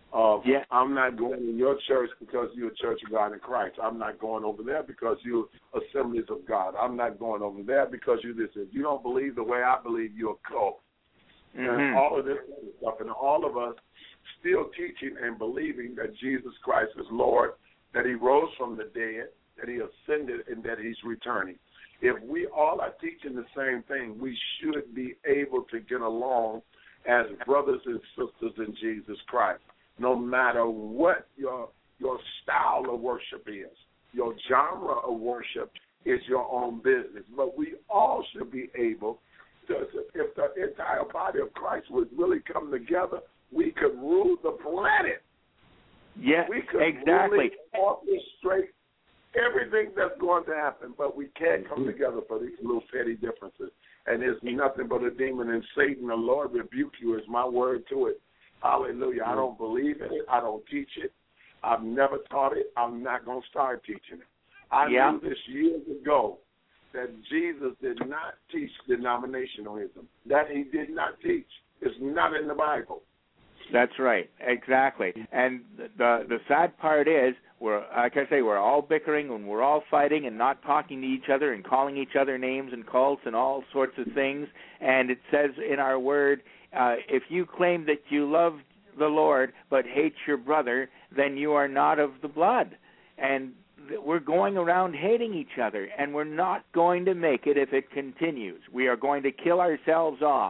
I'm not going to your church because you're a Church of God in Christ. I'm not going over there because you're Assemblies of God. I'm not going over there because you're this. If you don't believe the way I believe, you're a cult. And all of this stuff, and all of us still teaching and believing that Jesus Christ is Lord, that he rose from the dead, that he ascended, and that he's returning. If we all are teaching the same thing, we should be able to get along as brothers and sisters in Jesus Christ. No matter what your style of worship is, your genre of worship is your own business. But we all should be able to, if the entire body of Christ would really come together, we could rule the planet. Yeah, we could exactly. really orchestrate everything that's going to happen, but we can't come together for these little petty differences. And there's nothing but a demon and Satan. The Lord rebuke you is my word to it. Hallelujah. I don't believe in it. I don't teach it. I've never taught it. I'm not going to start teaching it. I knew this years ago that Jesus did not teach denominationalism. That he did not teach. It's not in the Bible. That's right. Exactly. And the sad part is, we're all bickering and we're all fighting and not talking to each other and calling each other names and cults and all sorts of things. And it says in our word, if you claim that you love the Lord but hate your brother, then you are not of the blood. And we're going around hating each other, and we're not going to make it if it continues. We are going to kill ourselves off.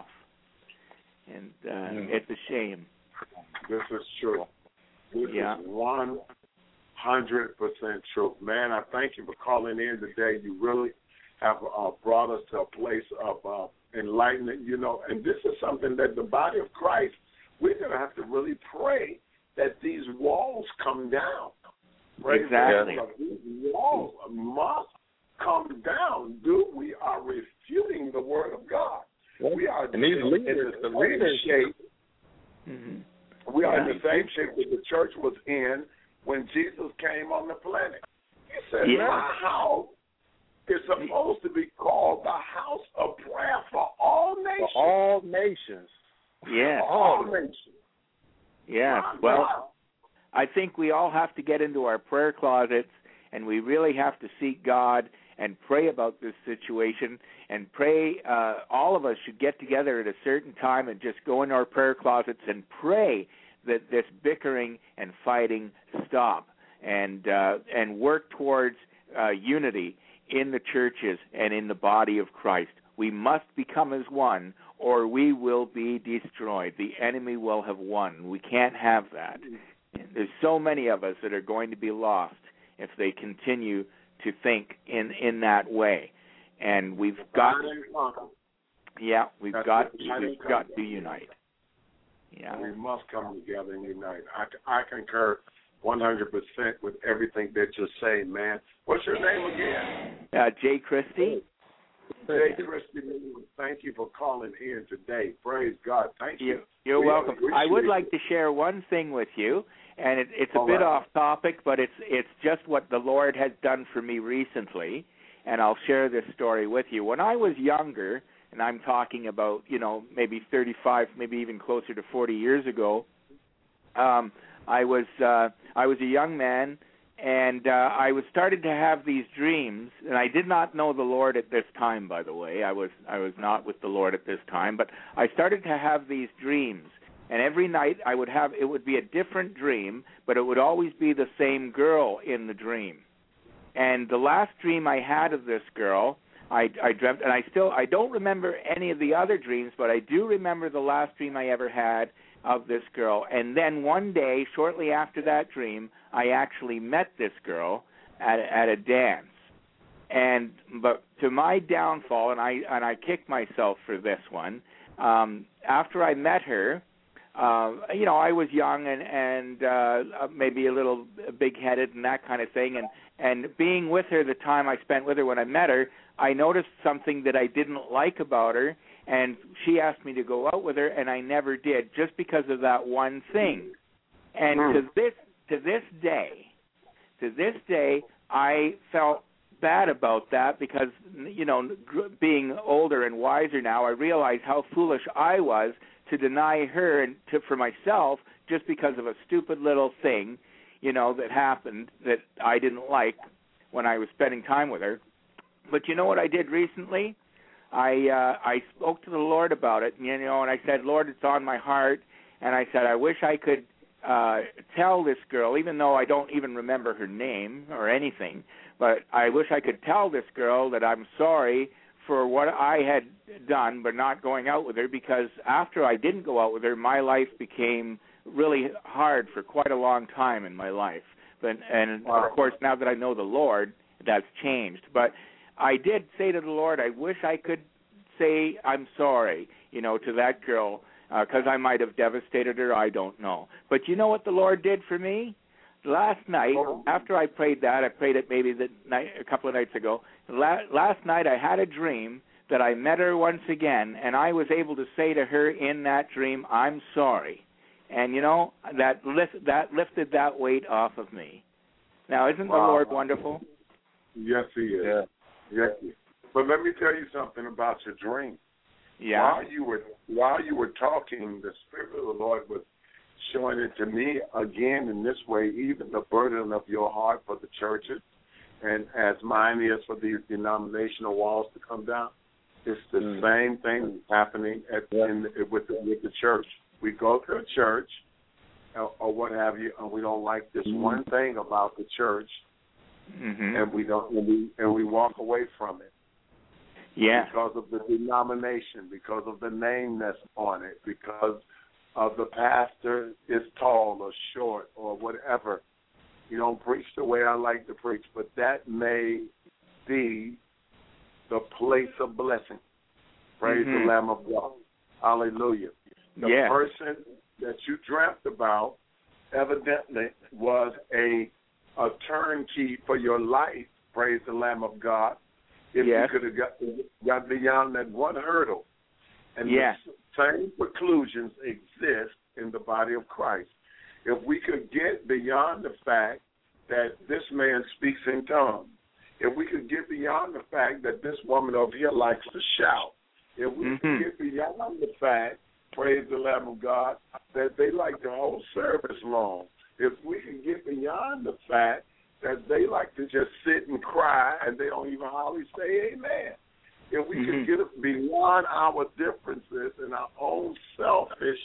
And it's a shame. This is true. This is 100% true. Man, I thank you for calling in today. You really have brought us to a place of enlightenment, and this is something that the body of Christ, we're going to have to really pray that these walls come down. Praise Exactly. God. These walls must come down. We are refuting the word of God. We are and these leaders, in the same shape. Mm-hmm. We are in the same shape that the church was in when Jesus came on the planet. He said, my house is supposed to be called the house of prayer for all nations. For all nations. Yeah. For all nations. Yeah. Well, I think we all have to get into our prayer closets, and we really have to seek God and pray about this situation and pray. All of us should get together at a certain time and just go in our prayer closets and pray that this bickering and fighting stop, and work towards unity in the churches and in the body of Christ. We must become as one, or we will be destroyed. The enemy will have won. We can't have that. There's so many of us that are going to be lost if they continue to think in that way. And we've got to unite. Yeah. We must come together and unite. I concur 100% with everything that you're saying, man. What's your name again? Jay Christie. Jay Christie, thank you for calling in today. Praise God. Thank you. You're welcome. I would like to share one thing with you, and it's a bit off topic, but it's just what the Lord has done for me recently, and I'll share this story with you. When I was younger, and I'm talking about, maybe 35, maybe even closer to 40 years ago, I was a young man, and I was started to have these dreams, and I did not know the Lord at this time, by the way. I was not with the Lord at this time, but I started to have these dreams, and every night it would be a different dream, but it would always be the same girl in the dream. And the last dream I had of this girl, I dreamt, and I don't remember any of the other dreams, but I do remember the last dream I ever had of this girl. And then one day, shortly after that dream, I actually met this girl at a dance. But to my downfall, and I kicked myself for this one, after I met her, I was young and maybe a little big-headed and that kind of thing, and being with her the time I spent with her when I met her, I noticed something that I didn't like about her, and she asked me to go out with her, and I never did, just because of that one thing. And to this day, I felt bad about that because, being older and wiser now, I realize how foolish I was to deny her and for myself just because of a stupid little thing, that happened that I didn't like when I was spending time with her. But you know what I did recently? I spoke to the Lord about it, and I said, Lord, it's on my heart, and I said, I wish I could tell this girl, even though I don't even remember her name or anything, but I wish I could tell this girl that I'm sorry for what I had done but not going out with her, because after I didn't go out with her, my life became really hard for quite a long time in my life. And of course, now that I know the Lord, that's changed. But I did say to the Lord, I wish I could say I'm sorry, to that girl, because I might have devastated her. I don't know. But you know what the Lord did for me? Last night, after I prayed that, I prayed it maybe a couple of nights ago. Last night I had a dream that I met her once again, and I was able to say to her in that dream, I'm sorry. And, that lifted that weight off of me. Now, isn't the Lord wonderful? Yes, He is. Yeah. Yes, He is. But let me tell you something about your dream. Yeah. While you were talking, the Spirit of the Lord was showing it to me again in this way, even the burden of your heart for the churches, and as mine is for these denominational walls to come down. It's the same thing happening with the church. We go to a church or what have you, and we don't like this one thing about the church, and we walk away from it. Yeah. Because of the denomination, because of the name that's on it, because of the pastor is tall or short or whatever. You don't preach the way I like to preach, but that may be the place of blessing. Praise the Lamb of God. Hallelujah. The person that you dreamt about evidently was a turnkey for your life, praise the Lamb of God, if you could have got beyond that one hurdle. And the same conclusions exist in the body of Christ. If we could get beyond the fact that this man speaks in tongues, if we could get beyond the fact that this woman over here likes to shout, if we could get beyond the fact, praise the Lamb of God, that they like to hold service long, if we can get beyond the fact that they like to just sit and cry and they don't even hardly say amen, if we can get beyond our differences and our own selfish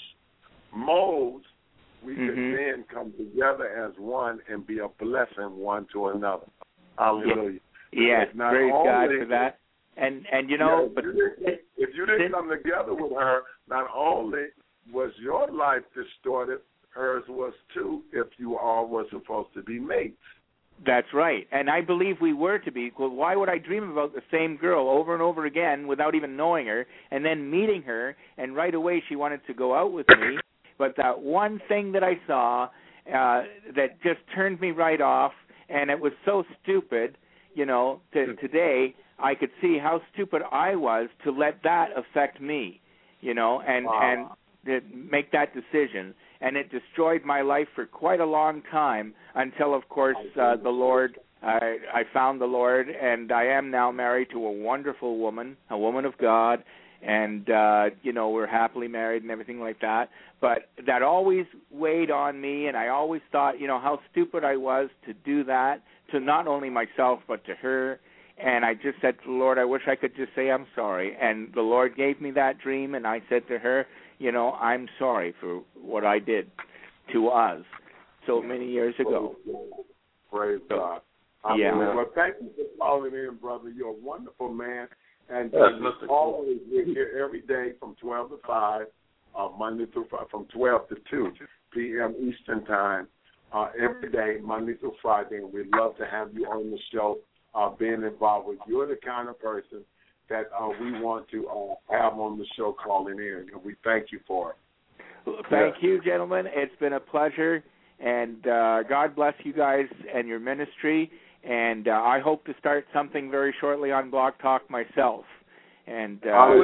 modes, we can then come together as one and be a blessing one to another. Hallelujah. Yes, praise God for that. And you know, but if you didn't come together with her, not only was your life distorted, hers was too, if you all were supposed to be mates. That's right. And I believe we were to be. Well, why would I dream about the same girl over and over again without even knowing her, and then meeting her, and right away she wanted to go out with me? But that one thing that I saw that just turned me right off, and it was so stupid, you know, today I could see how stupid I was to let that affect me, you know, and to make that decision. And it destroyed my life for quite a long time until, of course, the Lord, I found the Lord, and I am now married to a wonderful woman, a woman of God, and, you know, we're happily married and everything like that. But that always weighed on me, and I always thought, you know, how stupid I was to do that to not only myself but to her. And I just said to the Lord, I wish I could just say I'm sorry. And the Lord gave me that dream, and I said to her, you know, I'm sorry for what I did to us so many years ago. Praise God. Yeah. Well, thank you for calling in, brother. You're a wonderful man. And always we're here every day from 12 to 5, Monday through Friday, from 12 to 2 p.m. Eastern Time, every day, Monday through Friday. And we'd love to have you on the show, being involved with you. You're the kind of person that we want to have on the show calling in, and we thank you for it. Well, thank you, gentlemen. It's been a pleasure, and God bless you guys and your ministry. And I hope to start something very shortly on Blog Talk myself. And I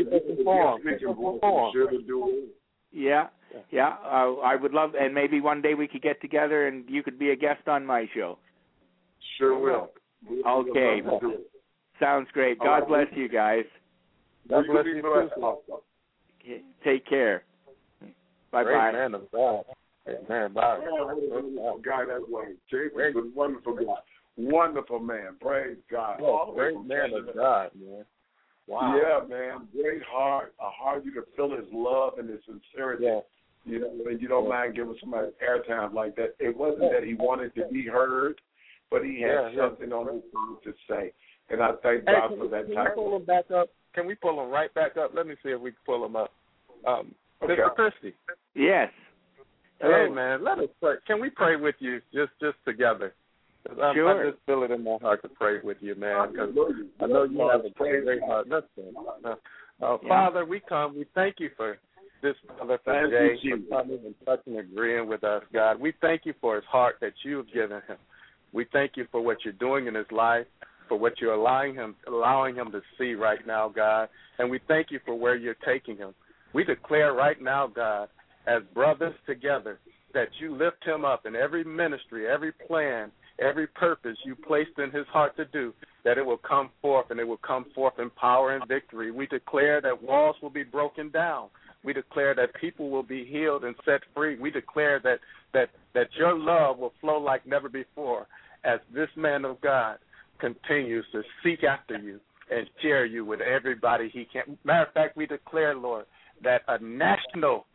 would love, and maybe one day we could get together and you could be a guest on my show. Sure will. Okay. Sounds great. God bless you guys. God bless you too. Take care. Bye-bye. Man of God. Amen. Bye. Guy that way. Jason was a wonderful guy. Wonderful man. Praise God. Great man of God, man. Wow. Yeah, man. Great heart. A heart you can feel his love and his sincerity. Yeah. You know, and you don't mind giving somebody airtime like that. It wasn't that he wanted to be heard, but he had something on his mind to say. And I thank God for that time. Can we pull him back up? Can we pull him right back up? Let me see if we can pull him up. Mr. Christie. Yes. Hey, man, let us pray. Can we pray with you just together? Sure. I just feel it in my heart to pray with you, man, because I know you have a great heart. Father, we come. We thank you for this brother for today, for coming and touching and agreeing with us, God. We thank you for his heart that you have given him. We thank you for what you're doing in his life, for what you're allowing him to see right now, God. And we thank you for where you're taking him. We declare right now, God, as brothers together, that you lift him up in every ministry, every plan, every purpose you placed in his heart to do, that it will come forth, and it will come forth in power and victory. We declare that walls will be broken down. We declare that people will be healed and set free. We declare that your love will flow like never before as this man of God continues to seek after you and share you with everybody he can. Matter of fact, we declare, Lord, that a national,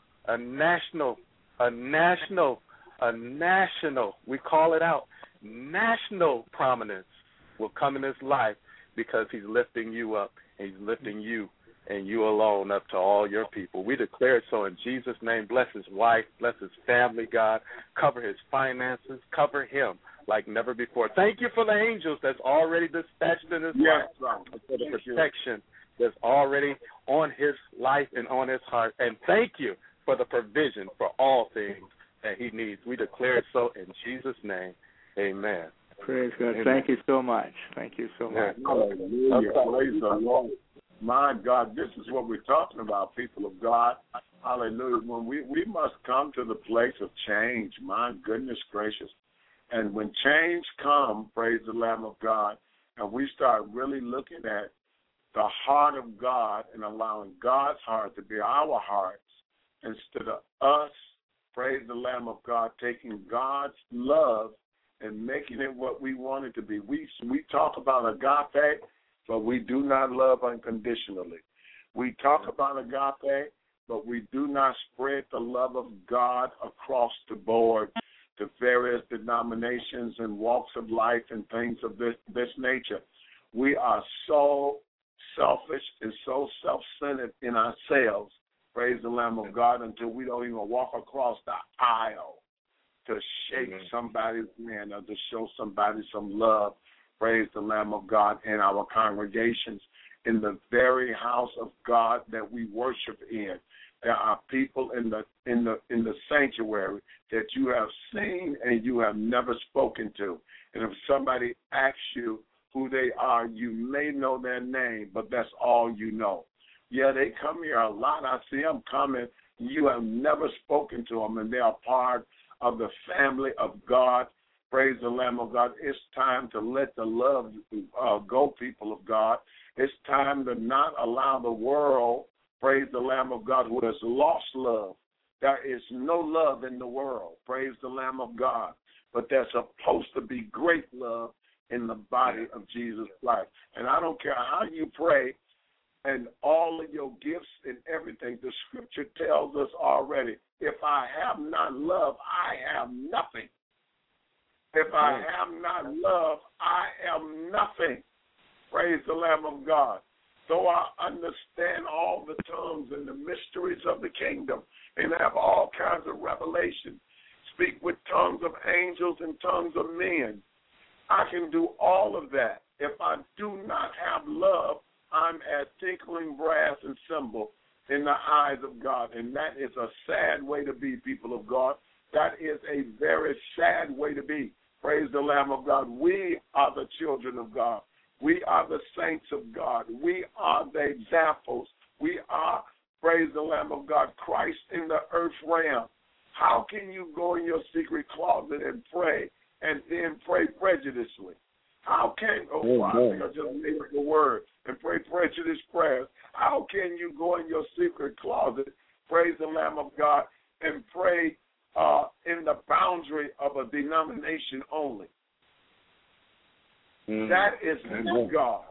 we call it out, national prominence will come in his life because he's lifting you up, and he's lifting you and you alone up to all your people. We declare it so in Jesus' name. Bless his wife, bless his family, God. Cover his finances, cover him like never before. Thank you for the angels that's already dispatched in his life, and for the protection that's already on his life and on his heart. And thank you for the provision for all things that he needs. We declare it so in Jesus' name. Amen. Praise God. Amen. Thank you so much. Thank you so much. Hallelujah. Praise the Lord. My God, this is what we're talking about, people of God. Hallelujah. When we must come to the place of change. My goodness gracious. And when change comes, praise the Lamb of God, and we start really looking at the heart of God and allowing God's heart to be our hearts instead of us, praise the Lamb of God, taking God's love and making it what we want it to be. We talk about agape, but we do not love unconditionally. We talk about agape, but we do not spread the love of God across the board to various denominations and walks of life and things of this nature. We are so selfish and so self-centered in ourselves, praise the Lamb of God, until we don't even walk across the aisle to shake somebody's hand or to show somebody some love, praise the Lamb of God, in our congregations, in the very house of God that we worship in. There are people in the sanctuary that you have seen and you have never spoken to. And if somebody asks you who they are, you may know their name, but that's all you know. Yeah, they come here a lot. I see them coming. You have never spoken to them, and they are part of the family of God. Praise the Lamb of God. It's time to let the love go, people of God. It's time to not allow the world, praise the Lamb of God, who has lost love. There is no love in the world, praise the Lamb of God. But there's supposed to be great love in the body of Jesus Christ. And I don't care how you pray and all of your gifts and everything, the scripture tells us already, if I have not love, I have nothing. If I have not love, I am nothing. Praise the Lamb of God. Though I understand all the tongues and the mysteries of the kingdom and have all kinds of revelation, speak with tongues of angels and tongues of men, I can do all of that. If I do not have love, I'm as tinkling brass and cymbal in the eyes of God. And that is a sad way to be, people of God. That is a very sad way to be. Praise the Lamb of God. We are the children of God. We are the saints of God. We are the examples. We are, praise the Lamb of God, Christ in the earth realm. How can you go in your secret closet and pray and then pray prejudiciously? How can, I think I just made up the word, and pray prejudiced prayers. How can you go in your secret closet, praise the Lamb of God, and pray in the boundary of a denomination only? That is not God.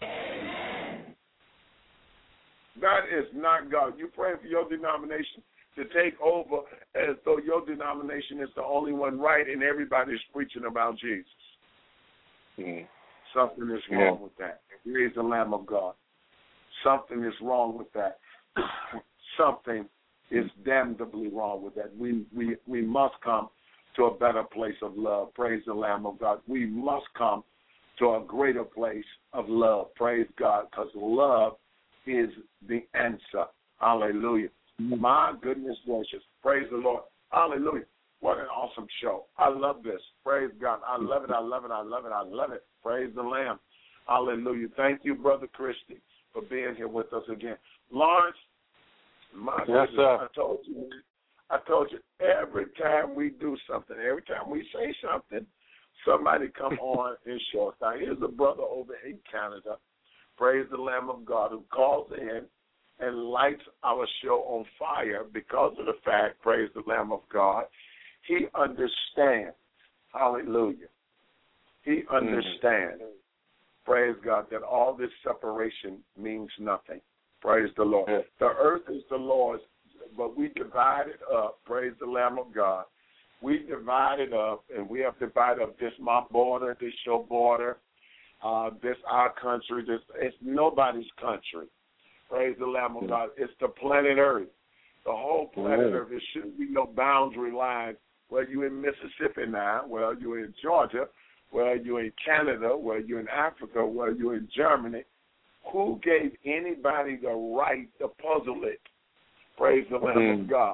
That is not God. You pray for your denomination to take over as though your denomination is the only one right and everybody's preaching about Jesus. Something is wrong with that. Praise the Lamb of God. Something is wrong with that. Something is damnably wrong with that. We must come to a better place of love. Praise the Lamb of God. We must come to a greater place of love. Praise God, because love is the answer. Hallelujah. My goodness gracious. Praise the Lord. Hallelujah. What an awesome show. I love this. Praise God. I love it. I love it. I love it. I love it. Praise the Lamb. Hallelujah. Thank you, Brother Christie, for being here with us again. Lawrence, my goodness, sir. I told you, every time we do something, every time we say something, somebody come on and show us. Now, here's a brother over in Canada, praise the Lamb of God, who calls in and lights our show on fire because of the fact, praise the Lamb of God, he understands. Hallelujah. He understands, praise God, that all this separation means nothing. Praise the Lord. The earth is the Lord's, but we divide it up. Praise the Lamb of God. We divide it up, and we have divided up this my border, this your border, this our country. This it's nobody's country. Praise the Lamb of God. It's the planet Earth. The whole planet Earth. There shouldn't be no boundary line. Well, you're in Mississippi now. Well, you're in Georgia. Well, you're in Canada. Well, you're in Africa. Well, you're in Germany. Who gave anybody the right to puzzle it? Praise the Lamb of God.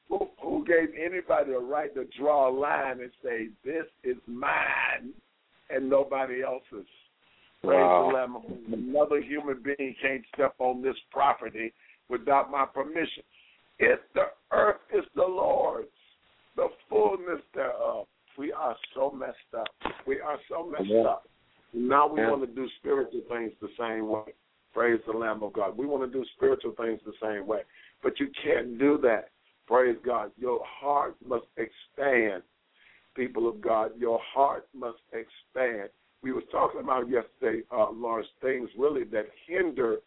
Who gave anybody a right to draw a line and say, this is mine and nobody else's? Wow. Praise the Lamb of God. Another human being can't step on this property without my permission. If the earth is the Lord's, the fullness thereof. We are so messed up. We are so messed up. Now we want to do spiritual things the same way. Praise the Lamb of God. We want to do spiritual things the same way. But you can't do that. Praise God. Your heart must expand, people of God. Your heart must expand. We were talking about yesterday, Lawrence, things really that hinder,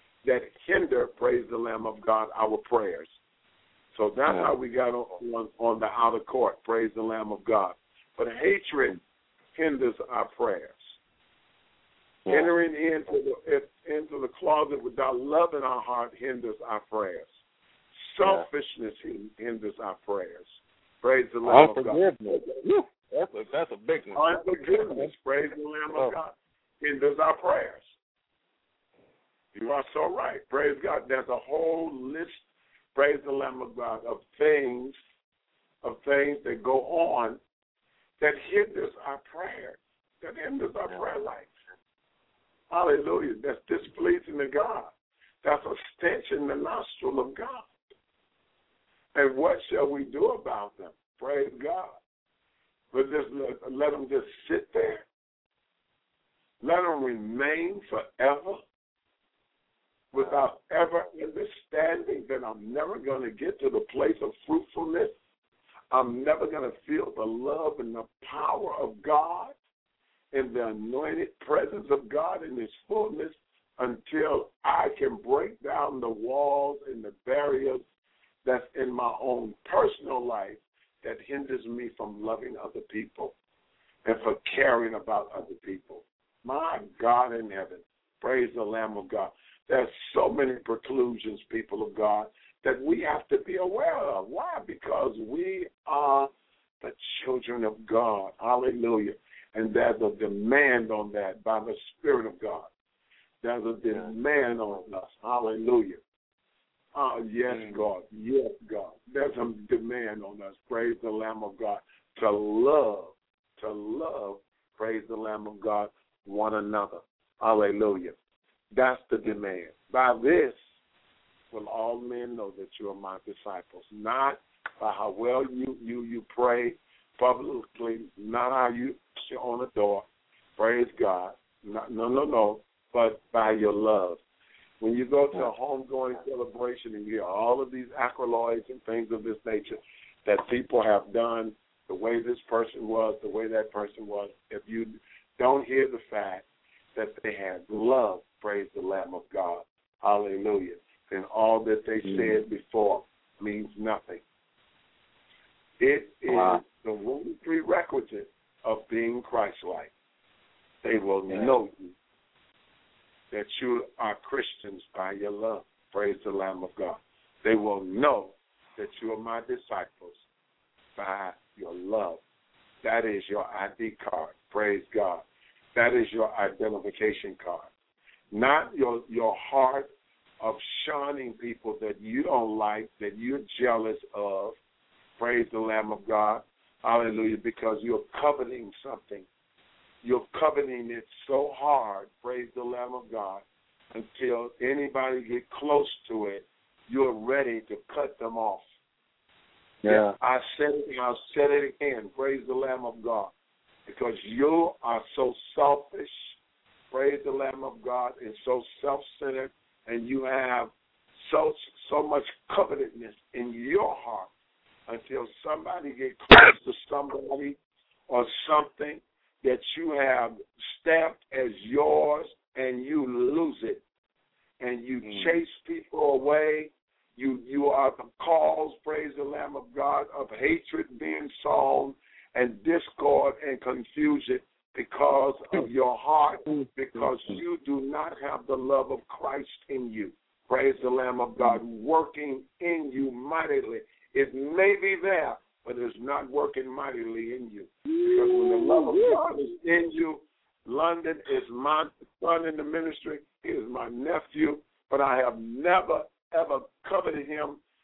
praise the Lamb of God, our prayers. So that's how we got on the outer court, praise the Lamb of God. But hatred hinders our prayers. Yeah. Entering into the closet without love in our heart hinders our prayers. Selfishness hinders our prayers. Praise the Lamb of God. That's a big one. Unforgiveness, praise the Lamb of God, hinders our prayers. You are so right. Praise God. There's a whole list, praise the Lamb of God, of things that go on that hinders our prayer, that hinders our prayer life. Hallelujah. That's displeasing to God. That's a stench in the nostril of God. And what shall we do about them? Praise God. But just let them just sit there. Let them remain forever without ever understanding that I'm never going to get to the place of fruitfulness. I'm never going to feel the love and the power of God and the anointed presence of God in His fullness until I can break down the walls and the barriers that's in my own personal life that hinders me from loving other people and for caring about other people. My God in heaven, praise the Lamb of God. There's so many preclusions, people of God, that we have to be aware of. Why? Because we are the children of God. Hallelujah. And there's a demand on that by the Spirit of God. There's a demand on us. Hallelujah. Yes, God. Yes, God. There's a demand on us. Praise the Lamb of God. To love, praise the Lamb of God, one another. Hallelujah. That's the demand. By this will all men know that you are my disciples. Not by how well you pray publicly, not how you sit on the door. Praise God. No. But by your love. When you go to a homegoing celebration and you hear all of these accolades and things of this nature that people have done, the way this person was, the way that person was, if you don't hear the fact that they had love, praise the Lamb of God, hallelujah, then all that they said before means nothing. It is the one prerequisite of being Christ-like. They will know you, that you are Christians by your love. Praise the Lamb of God. They will know that you are my disciples by your love. That is your ID card. Praise God. That is your identification card. Not your heart of shunning people that you don't like, that you're jealous of. Praise the Lamb of God. Hallelujah. Because you're coveting something. You're coveting it so hard, praise the Lamb of God, until anybody get close to it, you're ready to cut them off. Yeah. I said it and I'll say it again, praise the Lamb of God, because you are so selfish, praise the Lamb of God, and so self-centered, and you have so much covetousness in your heart until somebody get close to somebody or something that you have stamped as yours, and you lose it, and you chase people away. You are the cause, praise the Lamb of God, of hatred being sown and discord and confusion because of your heart, because you do not have the love of Christ in you. Praise the Lamb of God, working in you mightily. It may be there, but it's not working mightily in you. Because when the love of God is in you, London is my son in the ministry. He is my nephew, but I have never, ever coveted him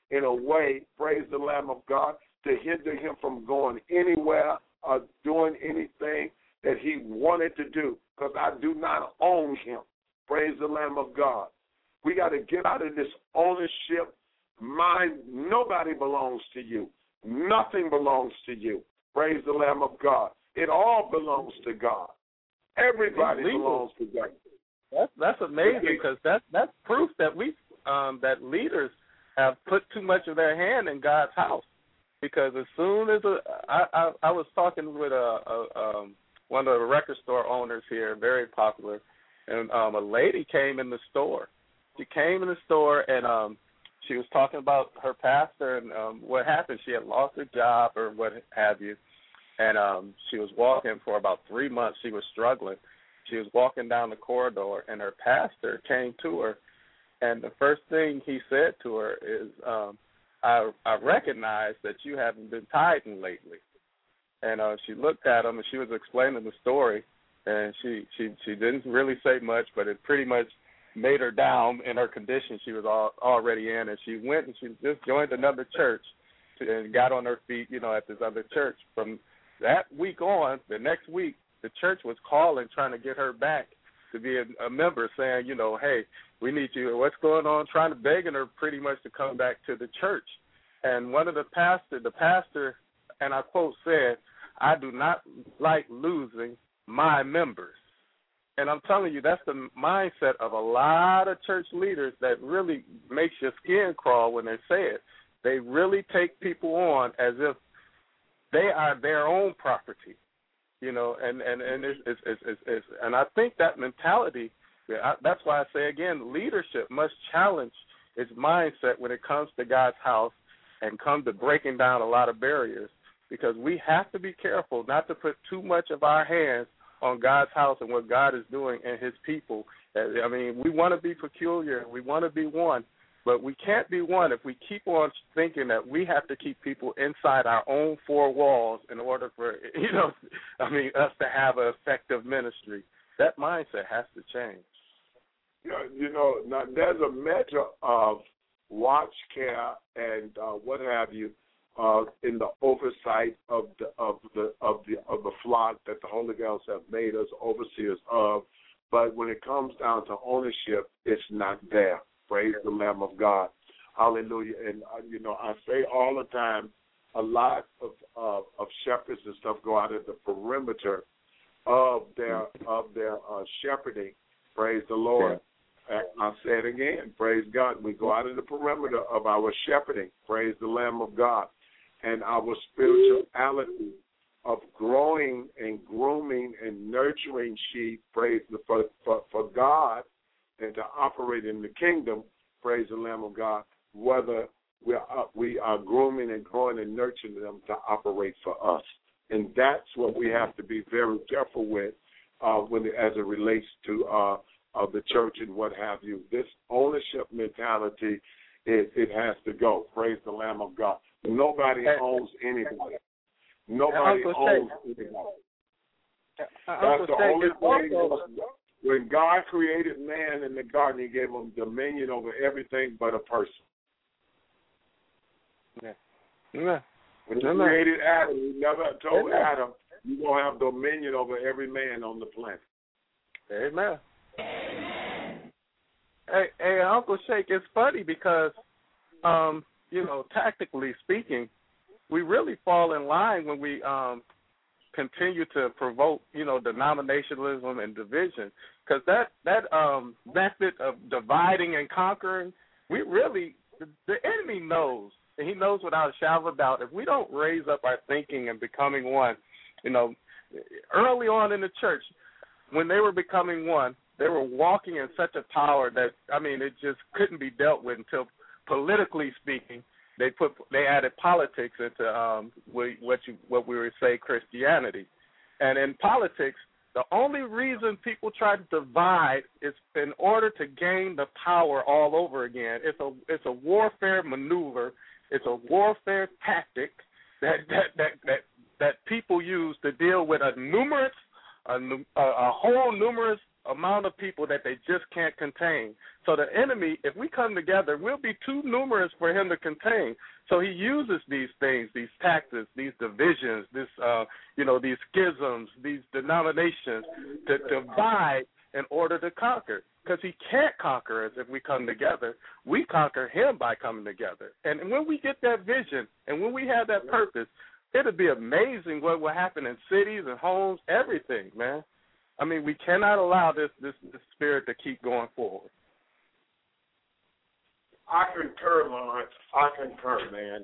in a way, praise the Lamb of God, to hinder him from going anywhere or doing anything that he wanted to do, because I do not own him. Praise the Lamb of God. We got to get out of this ownership mind. Nobody belongs to you. Nothing belongs to you. Praise the Lamb of God. It all belongs to God. Everybody belongs to God. That's amazing, because that's proof that that leaders have put too much of their hand in God's house. Because as soon as I was talking with one of the record store owners here, very popular, and a lady came in the store. She came in the store and she was talking about her pastor and what happened. She had lost her job or what have you, and she was walking for about 3 months. She was struggling. She was walking down the corridor, and her pastor came to her, and the first thing he said to her is, I recognize that you haven't been tithing lately. And she looked at him, and she was explaining the story, and she didn't really say much, but it pretty much made her down in her condition she was already in. And she went and she just joined another church and got on her feet, at this other church. From that week on, the next week, the church was calling, trying to get her back to be a member, saying, hey, we need you. What's going on? Trying to begging her pretty much to come back to the church. And one of the pastor, and I quote, said, I do not like losing my members. And I'm telling you, that's the mindset of a lot of church leaders that really makes your skin crawl when they say it. They really take people on as if they are their own property, and I think that mentality. That's why I say again, leadership must challenge its mindset when it comes to God's house and come to breaking down a lot of barriers, because we have to be careful not to put too much of our hands on God's house and what God is doing and his people. I mean, we want to be peculiar. We want to be one, but we can't be one if we keep on thinking that we have to keep people inside our own four walls in order for, us to have an effective ministry. That mindset has to change. Now there's a measure of watch, care, and what have you in the oversight of the flock that the Holy Ghost have made us overseers of. But when it comes down to ownership, it's not there. Praise the Lamb of God. Hallelujah. And I say all the time, a lot of shepherds and stuff go out of the perimeter of their shepherding. Praise the Lord. And I'll say it again. Praise God. We go out of the perimeter of our shepherding. Praise the Lamb of God. And our spirituality of growing and grooming and nurturing sheep, praise for God, and to operate in the kingdom, praise the Lamb of God, whether we are grooming and growing and nurturing them to operate for us. And that's what we have to be very careful with as it relates to the church and what have you. This ownership mentality, it has to go. Praise the Lamb of God. Nobody owns anybody. Nobody owns anybody. That's the only thing. When God created man in the garden, he gave him dominion over everything but a person. Yeah. When he created Adam, he never told Adam, you're going to have dominion over every man on the planet. Amen. Hey, Uncle Shake, it's funny because, tactically speaking, we really fall in line when we continue to provoke, denominationalism and division, because that method of dividing and conquering, the enemy knows, and he knows without a shadow of a doubt, if we don't raise up our thinking and becoming one, early on in the church, when they were becoming one, they were walking in such a power that, it just couldn't be dealt with until, politically speaking, they added politics into what we would say Christianity. And in politics, the only reason people try to divide is in order to gain the power all over again. It's a warfare maneuver. It's a warfare tactic that people use to deal with a whole numerous amount of people that they just can't contain. So the enemy, if we come together, we'll be too numerous for him to contain. So he uses these things, these tactics, these divisions, these schisms, these denominations to divide in order to conquer. Because he can't conquer us if we come together. We conquer him by coming together. And when we get that vision and when we have that purpose, it'll be amazing what will happen in cities and homes, everything, man. I mean, we cannot allow this spirit to keep going forward. I concur, Lawrence. I concur, man.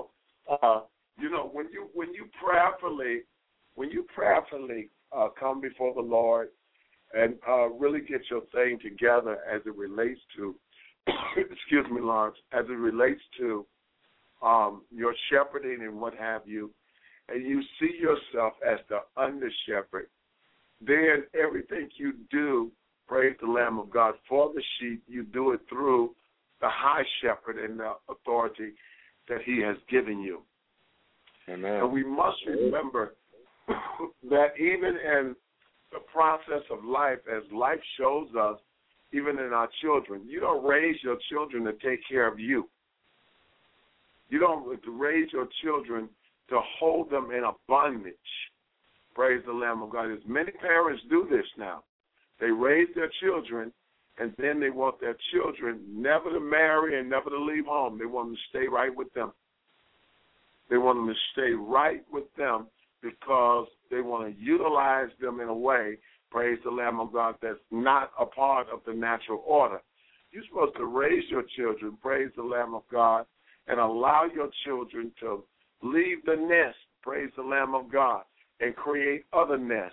When you prayerfully come before the Lord and really get your thing together as it relates to, excuse me, Lawrence, as it relates to your shepherding and what have you, and you see yourself as the under shepherd, then everything you do, praise the Lamb of God, for the sheep, you do it through the high shepherd and the authority that he has given you. Amen. And we must remember that even in the process of life, as life shows us, even in our children, you don't raise your children to take care of you. You don't raise your children to hold them in a bondage. Praise the Lamb of God. As many parents do this now. They raise their children, and then they want their children never to marry and never to leave home. They want them to stay right with them. They want them to stay right with them because they want to utilize them in a way, praise the Lamb of God, that's not a part of the natural order. You're supposed to raise your children, praise the Lamb of God, and allow your children to leave the nest, praise the Lamb of God, and create other nests,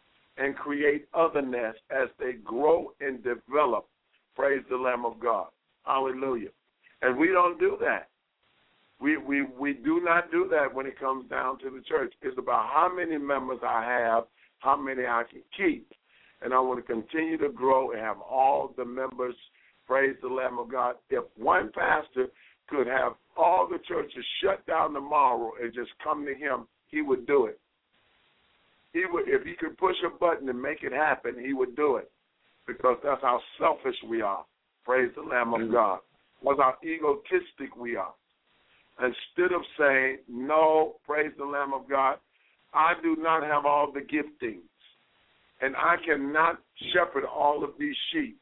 as they grow and develop, praise the Lamb of God. Hallelujah. And we don't do that. We do not do that when it comes down to the church. It's about how many members I have, how many I can keep. And I want to continue to grow and have all the members, praise the Lamb of God. If one pastor could have all the churches shut down tomorrow and just come to him, he would do it. He would, if he could push a button and make it happen, he would do it, because that's how selfish we are. Praise the Lamb of God. That's how egotistic we are. Instead of saying, no, praise the Lamb of God, I do not have all the giftings, and I cannot shepherd all of these sheep.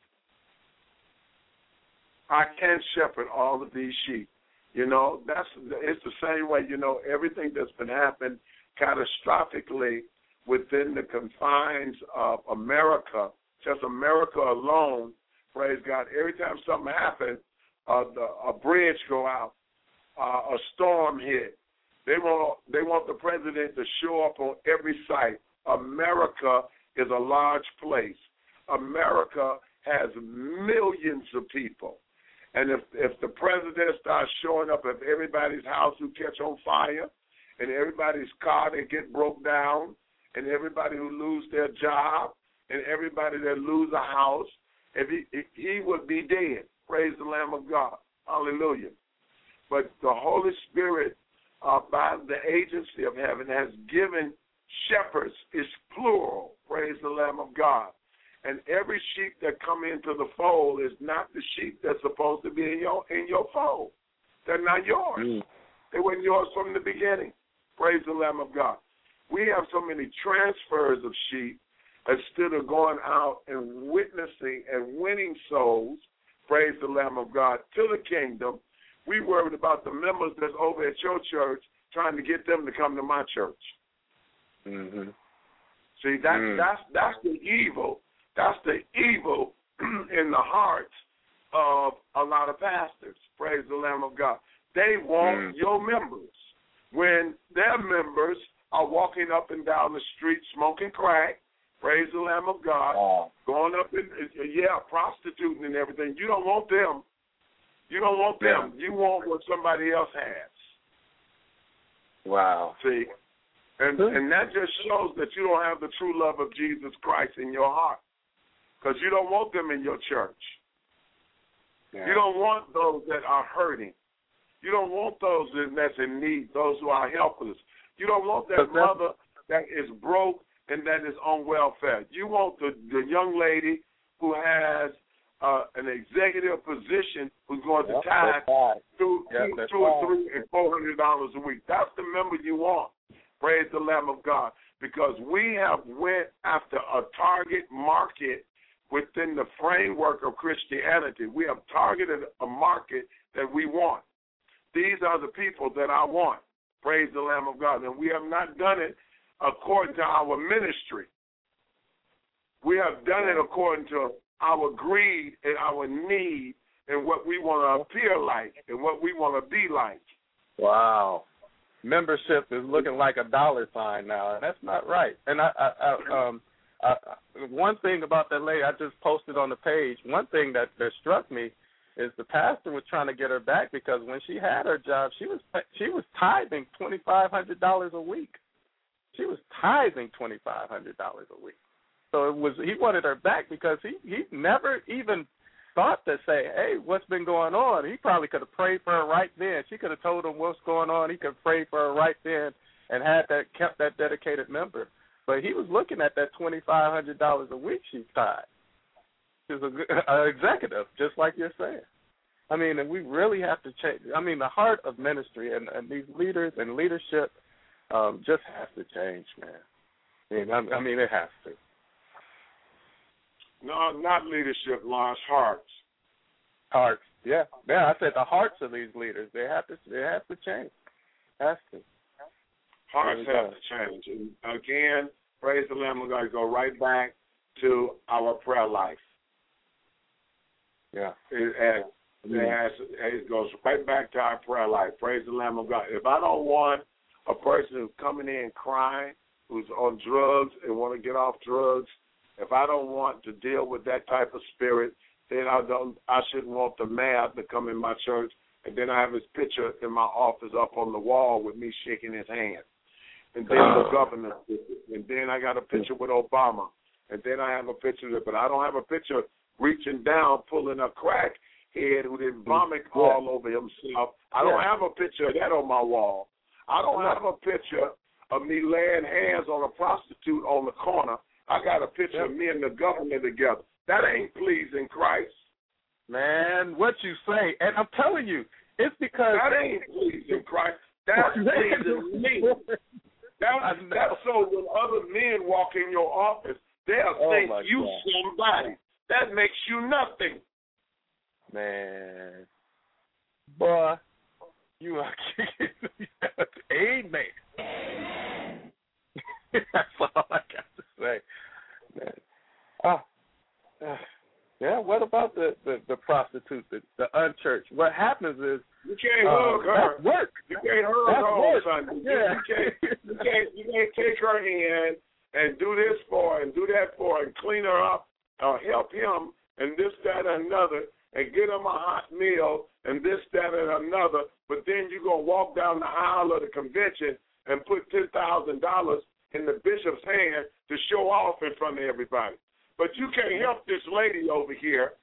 I can't shepherd all of these sheep. It's the same way, everything that's been happening catastrophically within the confines of America, just America alone, praise God, every time something happens, a bridge go out, a storm hit, they want the president to show up on every site. America is a large place. America has millions of people. And if the president starts showing up at everybody's house who catch on fire, and everybody's car that get broke down, and everybody who lose their job, and everybody that lose a house, if he would be dead. Praise the Lamb of God. Hallelujah. But the Holy Spirit, by the agency of heaven, has given shepherds, is plural, praise the Lamb of God. And every sheep that come into the fold is not the sheep that's supposed to be in your fold. They're not yours. They weren't yours from the beginning. Praise the Lamb of God. We have so many transfers of sheep instead of going out and witnessing and winning souls, praise the Lamb of God, to the kingdom. We worried about the members that's over at your church trying to get them to come to my church. Mm-hmm. See, that's the evil. That's the evil in the hearts of a lot of pastors. Praise the Lamb of God. They want your members when their members are walking up and down the street smoking crack. Praise the Lamb of God. Going up and, prostituting and everything. You don't want them. You don't want them. You want what somebody else has. Wow. See? And that just shows that you don't have the true love of Jesus Christ in your heart, because you don't want them in your church. Yeah. You don't want those that are hurting. You don't want those that's in need, those who are helpless. You don't want that mother that is broke and that is on welfare. You want the young lady who has an executive position who's going to tithe $200, $300, and $400 a week. That's the member you want. Praise the Lamb of God. Because we have went after a target market within the framework of Christianity. We have targeted a market that we want. These are the people that I want. Praise the Lamb of God. And we have not done it according to our ministry. We have done it according to our greed and our need and what we want to appear like and what we want to be like. Wow. Membership is looking like a dollar sign now, and that's not right. And one thing about that lady I just posted on the page, one thing that struck me is the pastor was trying to get her back because when she had her job, she was tithing $2,500 a week. She was tithing $2,500 a week. So he wanted her back because he never even thought to say, hey, what's been going on? He probably could have prayed for her right then. She could have told him what's going on. He could have prayed for her right then and kept that dedicated member. But he was looking at that $2,500 a week she tithed. She's an executive, just like you're saying. I mean, and we really have to change. I mean, the heart of ministry and these leaders and leadership just has to change, man. I mean, it has to. No, not leadership, Lawrence. Hearts. Hearts. Yeah. I said the hearts of these leaders. They have to change. Has to. Hearts have to change. And again, praise the Lamb of God. Go right back to our prayer life. Yeah. It goes right back to our prayer life. Praise the Lamb of God. If I don't want a person who's coming in crying, who's on drugs and want to get off drugs, if I don't want to deal with that type of spirit, then I shouldn't want the mayor to come in my church, and then I have his picture in my office up on the wall with me shaking his hand. And then the governor, and then I got a picture with Obama, and then I have a picture of it, but I don't have a picture reaching down, pulling a crack head who did vomit all over himself. I don't have a picture of that on my wall. I don't have a picture of me laying hands on a prostitute on the corner. I got a picture of me and the governor together. That ain't pleasing Christ. Man, what you say, and I'm telling you, it's because that ain't pleasing Christ. That's pleasing me. That's so when other men walk in your office, they'll think you somebody. That makes you nothing. Man. Boy, you are amen. That's all I got to say. Man. Yeah, what about the prostitute, the unchurched? What happens is you can't hug her. That's work. You can't hug her, son. Yeah. You can't take her in and do this for her and do that for her and clean her up or help him and this, that, and another and get him a hot meal and this, that, and another. But then you're going to walk down the aisle of the convention and put $10,000 in the bishop's hand to show off in front of everybody. But you can't help this lady over here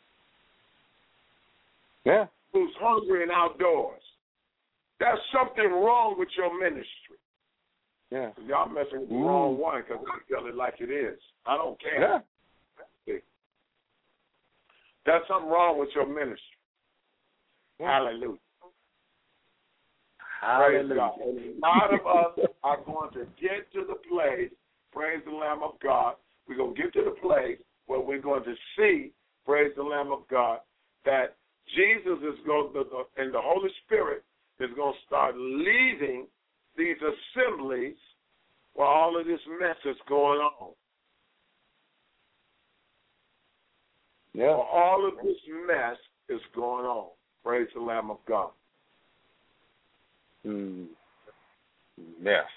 who's hungry and outdoors. There's something wrong with your ministry. Yeah. Y'all messing with the wrong one because I tell it like it is. I don't care. Yeah. There's something wrong with your ministry. Yeah. Hallelujah. Praise God. And a lot of us are going to get to the place, praise the Lamb of God, we're going to get to the place where we're going to see, praise the Lamb of God, that Jesus is going to, and the Holy Spirit is going to start leaving these assemblies where all of this mess is going on. Yeah. Where all of this mess is going on. Praise the Lamb of God. Yes.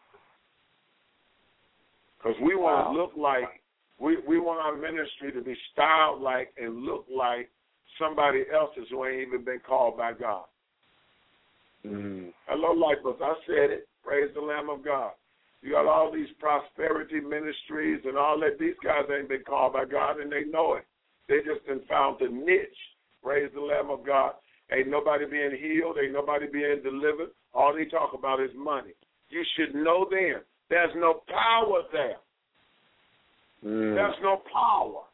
Because we want to look like, we want our ministry to be styled like and look like somebody else's who ain't even been called by God. Hello, Lifers. I said it. Praise the Lamb of God. You got all these prosperity ministries and all that. These guys ain't been called by God, and they know it. They just found a niche. Praise the Lamb of God. Ain't nobody being healed. Ain't nobody being delivered. All they talk about is money. You should know them. There's no power there. There's no power.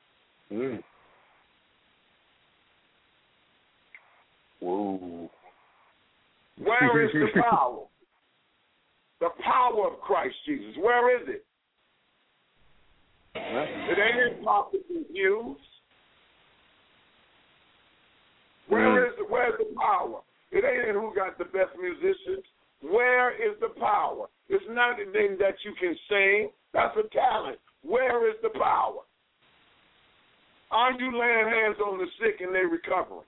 Whoa. Where is the power? The power of Christ Jesus. Where is it? It ain't in Prophet Hughes. Where's the power? It ain't in who got the best musicians. Where is the power? It's not anything that you can sing. That's a talent. Where is the power? Aren't you laying hands on the sick and they recovering?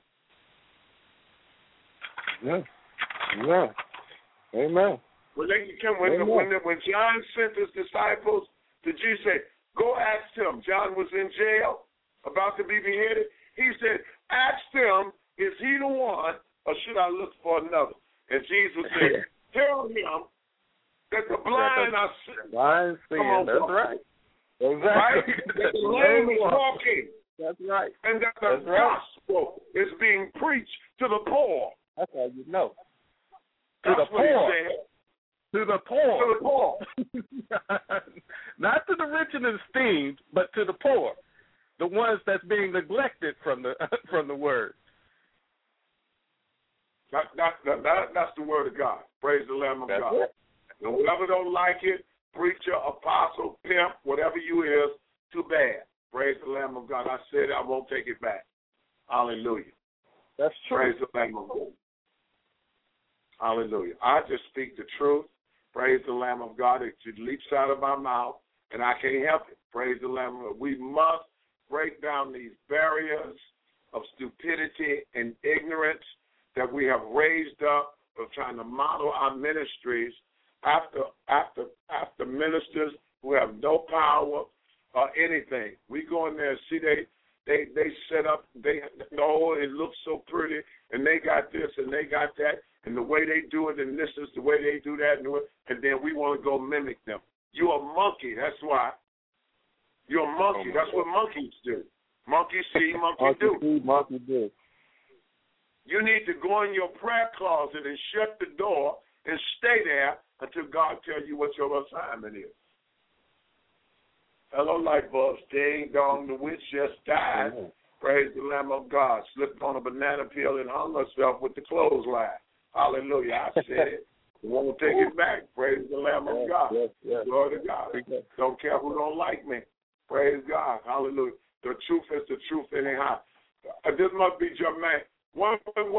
Yeah. Amen. When John sent his disciples to Jesus, said, go ask him. John was in jail, about to be beheaded. He said, ask them, is he the one, or should I look for another? And Jesus said, tell him that the blind are seeing. That's right. Right? That the lame is walking. That's right. And that the gospel is being preached to the poor. That's how you know. That's what he said. To the poor. To the poor. Not to the rich and esteemed, but to the poor, the ones that's being neglected from the word. That's the word of God. Praise the Lamb of God. It. And whoever don't like it, preacher, apostle, pimp, whatever you is, too bad. Praise the Lamb of God. I said it, I won't take it back. Hallelujah. That's true. Praise the Lamb of God. Hallelujah. I just speak the truth. Praise the Lamb of God. It leaps out of my mouth, and I can't help it. Praise the Lamb of God. We must break down these barriers of stupidity and ignorance that we have raised up of trying to model our ministries after ministers who have no power or anything. We go in there and see they set up, it looks so pretty, and they got this and they got that, and the way they do it, and this is the way they do that, and then we want to go mimic them. You're a monkey, that's why. You're a monkey. That's what monkeys do. Monkey see, monkey do. Monkey do. You need to go in your prayer closet and shut the door and stay there until God tells you what your assignment is. Hello, light bulbs. Ding dong, the witch just died. Mm-hmm. Praise the Lamb of God. Slipped on a banana peel and hung herself with the clothesline. Hallelujah. I said it. We won't take it back. Praise the Lamb of God. Yes. Glory to God. Don't care who don't like me. Praise God. Hallelujah. The truth is the truth anyhow. This must be Jermaine. 1.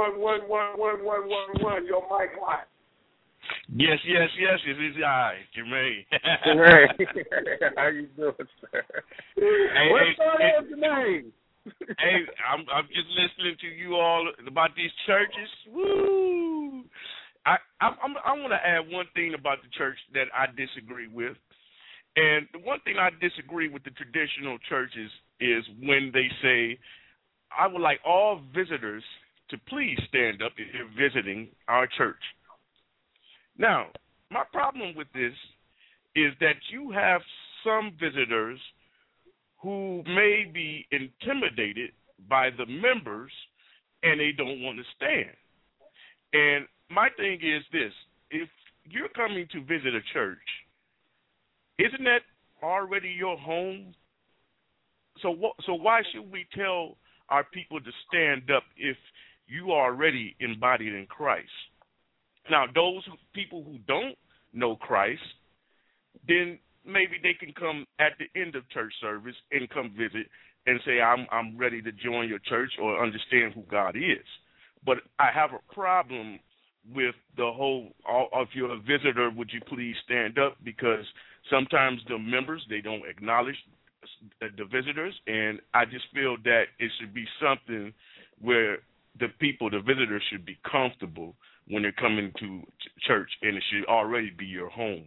Your mic hot. Yes. It is I, Jermaine. How you doing, sir? What's going on, Jermaine? Hey, I'm just listening to you all about these churches. Woo! I want to add one thing about the church that I disagree with. And the one thing I disagree with the traditional churches is when they say, I would like all visitors to please stand up if you're visiting our church. Now, my problem with this is that you have some visitors who may be intimidated by the members and they don't want to stand. And my thing is this: if you're coming to visit a church, isn't that already your home? So why should we tell our people to stand up if you are already embodied in Christ? Now, people who don't know Christ, then maybe they can come at the end of church service and come visit and say, I'm ready to join your church or understand who God is. But I have a problem with the whole, if you're a visitor, would you please stand up? Because sometimes the members, they don't acknowledge the visitors, and I just feel that it should be something where the visitors should be comfortable when they're coming to church, and it should already be your home.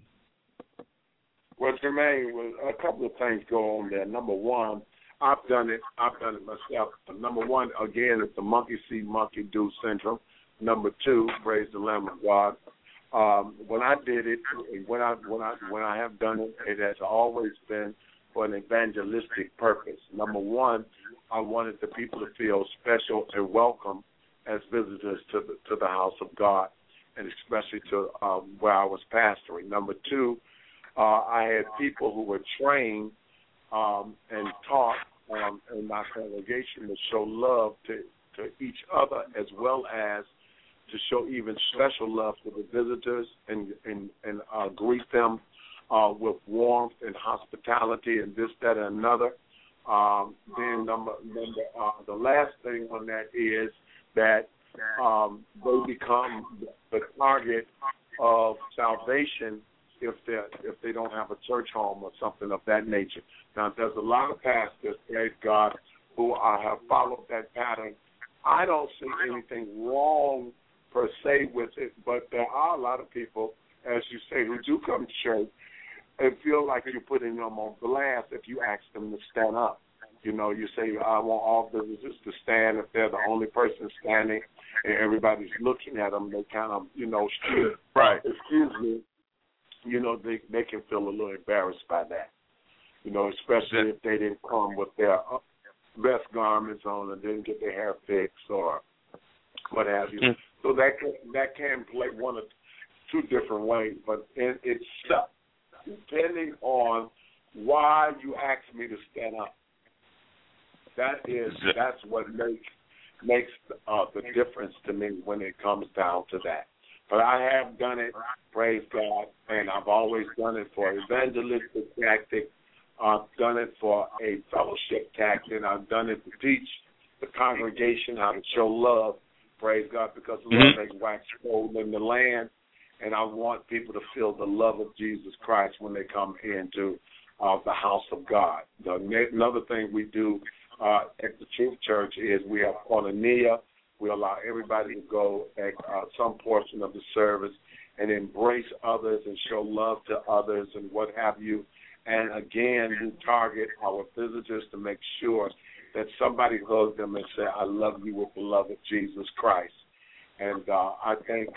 Well, Jermaine, a couple of things go on there. Number one, I've done it myself. Number one, again, it's the monkey see, monkey do syndrome. Number two, praise the Lamb of God. When I did it, when I have done it, it has always been for an evangelistic purpose. Number one, I wanted the people to feel special and welcome as visitors to the house of God, and especially to where I was pastoring. Number two, I had people who were trained and taught in my congregation to show love to each other, as well as to show even special love to the visitors and greet them with warmth and hospitality and this, that, and another. Then the last thing on that is that they become the target of salvation if they don't have a church home or something of that nature. Now, there's a lot of pastors, praise God, who have followed that pattern. I don't see anything wrong per se with it, but there are a lot of people, as you say, who do come to church and feel like you're putting them on blast if you ask them to stand up. You know, you say, I want all visitors to stand. If they're the only person standing and everybody's looking at them, they kind of, right. Excuse me, they can feel a little embarrassed by that. Especially if they didn't come with their best garments on and didn't get their hair fixed or what have you. So that can play one of two different ways, but it's depending on why you ask me to stand up. That's what makes the difference to me when it comes down to that. But I have done it, praise God, and I've always done it for evangelistic tactic. I've done it for a fellowship tactic. I've done it to teach the congregation how to show love, praise God, because the Lord has waxed cold in the land, and I want people to feel the love of Jesus Christ when they come into the house of God. Another thing we do at the Truth Church is we have koinonia. We allow everybody to go at some portion of the service and embrace others and show love to others and what have you. And, again, we target our visitors to make sure that somebody hugs them and say, I love you with the love of Jesus Christ. And I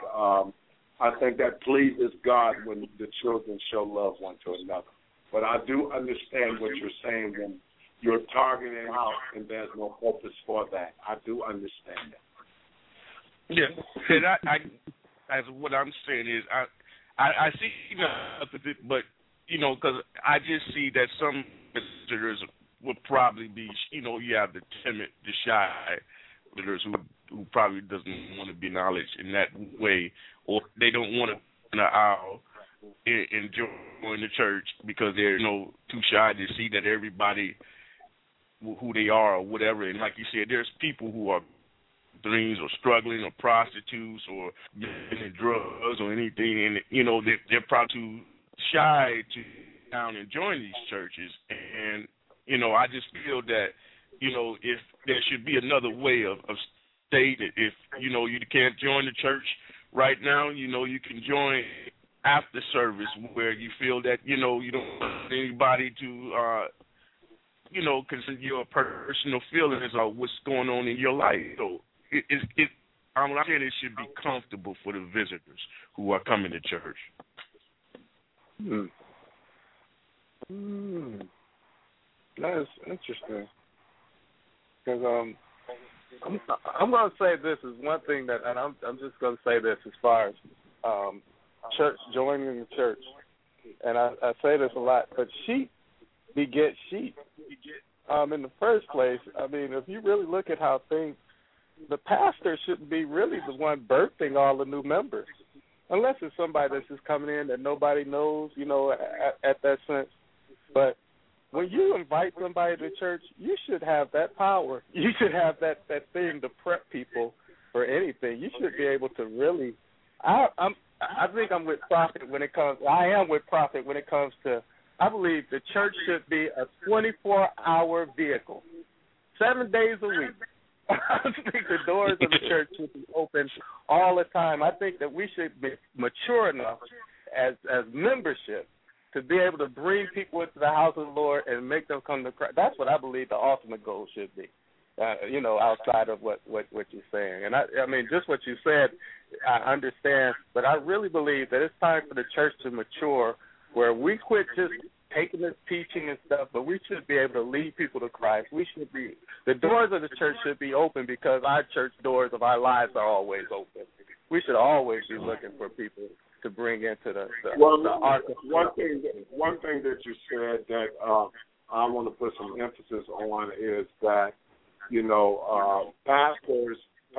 think that pleases God when the children show love one to another. But I do understand what you're saying when you're targeting out and there's no purpose for that. I do understand that. Yeah, and I as what I'm saying is, I see nothing, but because I just see that some visitors would probably be, you have the timid, the shy visitors who probably doesn't want to be acknowledged in that way, or they don't want to in the aisle and join the church because they're too shy to see that everybody who they are or whatever. And like you said, there's people who are dreams or struggling or prostitutes or in drugs or anything, and they're probably too shy to down and join these churches. And I just feel that if there should be another way of stating, if you can't join the church right now, you can join after service where you feel that you don't want anybody to consider your personal feelings of what's going on in your life. So I'm saying it should be comfortable for the visitors who are coming to church. That is interesting. Because I'm going to say this is one thing that, and I'm just going to say this as far as church, joining the church. And I say this a lot, but sheep beget sheep. In the first place, I mean, if you really look at how things, the pastor shouldn't be really the one birthing all the new members, unless it's somebody that's just coming in that nobody knows, at that sense. But when you invite somebody to church, you should have that power. You should have that thing to prep people for anything. You should be able to really. I think I'm with Prophet when it comes. I am with Prophet when it comes to. I believe the church should be a 24-hour vehicle, 7 days a week. I think the doors of the church should be open all the time. I think that we should be mature enough as membership to be able to bring people into the house of the Lord and make them come to Christ. That's what I believe the ultimate goal should be, outside of what you're saying. And, I mean, just what you said, I understand, but I really believe that it's time for the church to mature where we quit just taking this teaching and stuff, but we should be able to lead people to Christ. The doors of the church should be open because our church doors of our lives are always open. We should always be looking for people to bring into the art. One thing that you said that I want to put some emphasis on is that, you know, pastors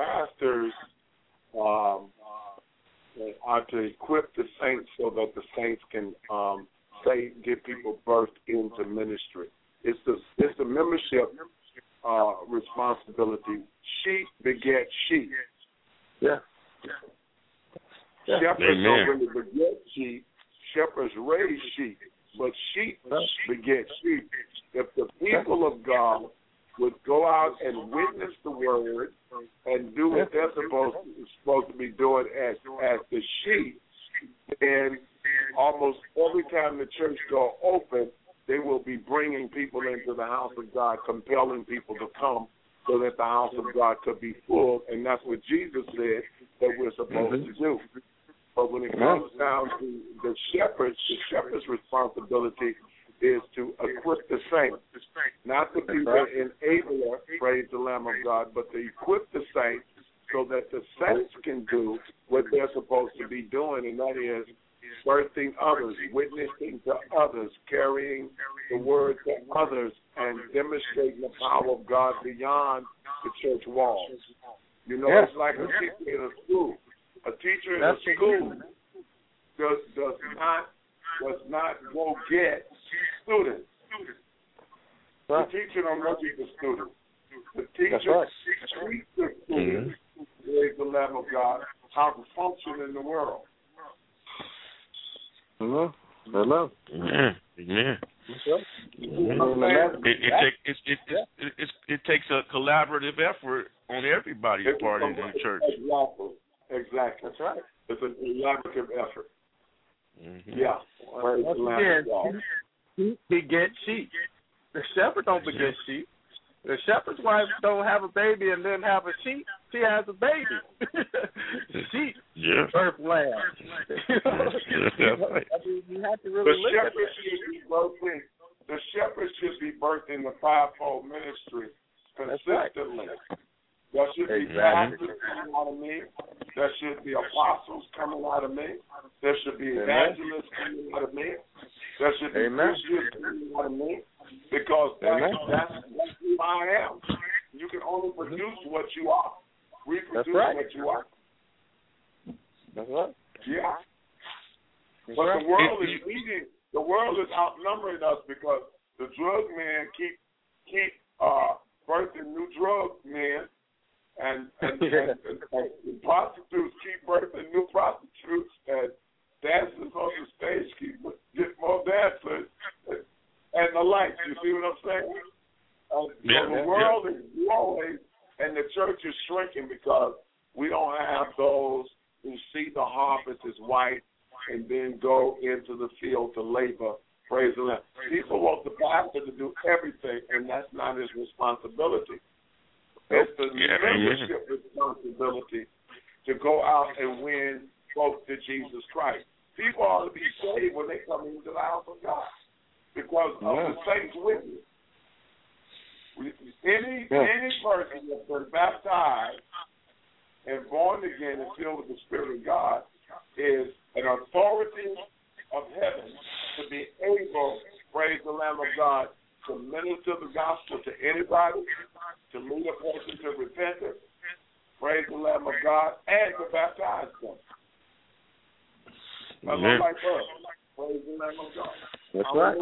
are to equip the saints so that the saints can get people birthed into ministry. It's the membership responsibility. Sheep beget sheep. Yeah. Shepherds don't really beget sheep. Shepherds raise sheep, but sheep beget sheep. If the people of God would go out and witness the word and do what they're supposed to be doing as the sheep, then almost every time the church door open, they will be bringing people into the house of God, compelling people to come so that the house of God could be full, and that's what Jesus said that we're supposed to do. But when it comes down to the shepherd's responsibility is to equip the saints, not to be the enabler, praise the Lamb of God, but to equip the saints so that the saints can do what they're supposed to be doing, and that is birthing others, witnessing to others, carrying the word to others, and demonstrating the power of God beyond the church walls. You know, it's like a teacher in a school. A teacher in a school does not go get students. The teacher don't go get the students. The teacher treats the students, praise the Lamb of God, how to function in the world. Hello. Amen. It takes a collaborative effort on everybody's part in the church. Exactly. That's right. It's a collaborative effort. Mm-hmm. Yeah. Sheep beget sheep. The shepherd don't beget sheep. The shepherd's wife don't have a baby and then have a sheep. She has a baby. Sheep birth lamb. You have to really look at that. The shepherd should be birthing the fivefold ministry consistently. There should be pastors coming out of me. There should be apostles coming out of me. There should be evangelists coming out of me. There should be Christians coming out of me. Because that's who I am. You can only produce what you are. Reproduce what you are. That's right. Yeah. But the world is leading. The world is outnumbering us because the drug men keep birthing new drug men. And prostitutes keep birthing new prostitutes, and dancers on the stage keep getting more dancers, and the like. You see what I'm saying? The world is growing, and the church is shrinking because we don't have those who see the harvest is white and then go into the field to labor. Praise the Lord. People want the pastor to do everything, and that's not his responsibility. It's the membership responsibility to go out and win folks to Jesus Christ. People ought to be saved when they come into the house of God because of the saints witness. Any person that's been baptized and born again and filled with the Spirit of God is an authority of heaven to be able, praise the Lamb of God, to minister the gospel to anybody, to lead a person to repentance, praise the Lamb of God, and to baptize them. Like us. Praise the Lamb of God. That's right.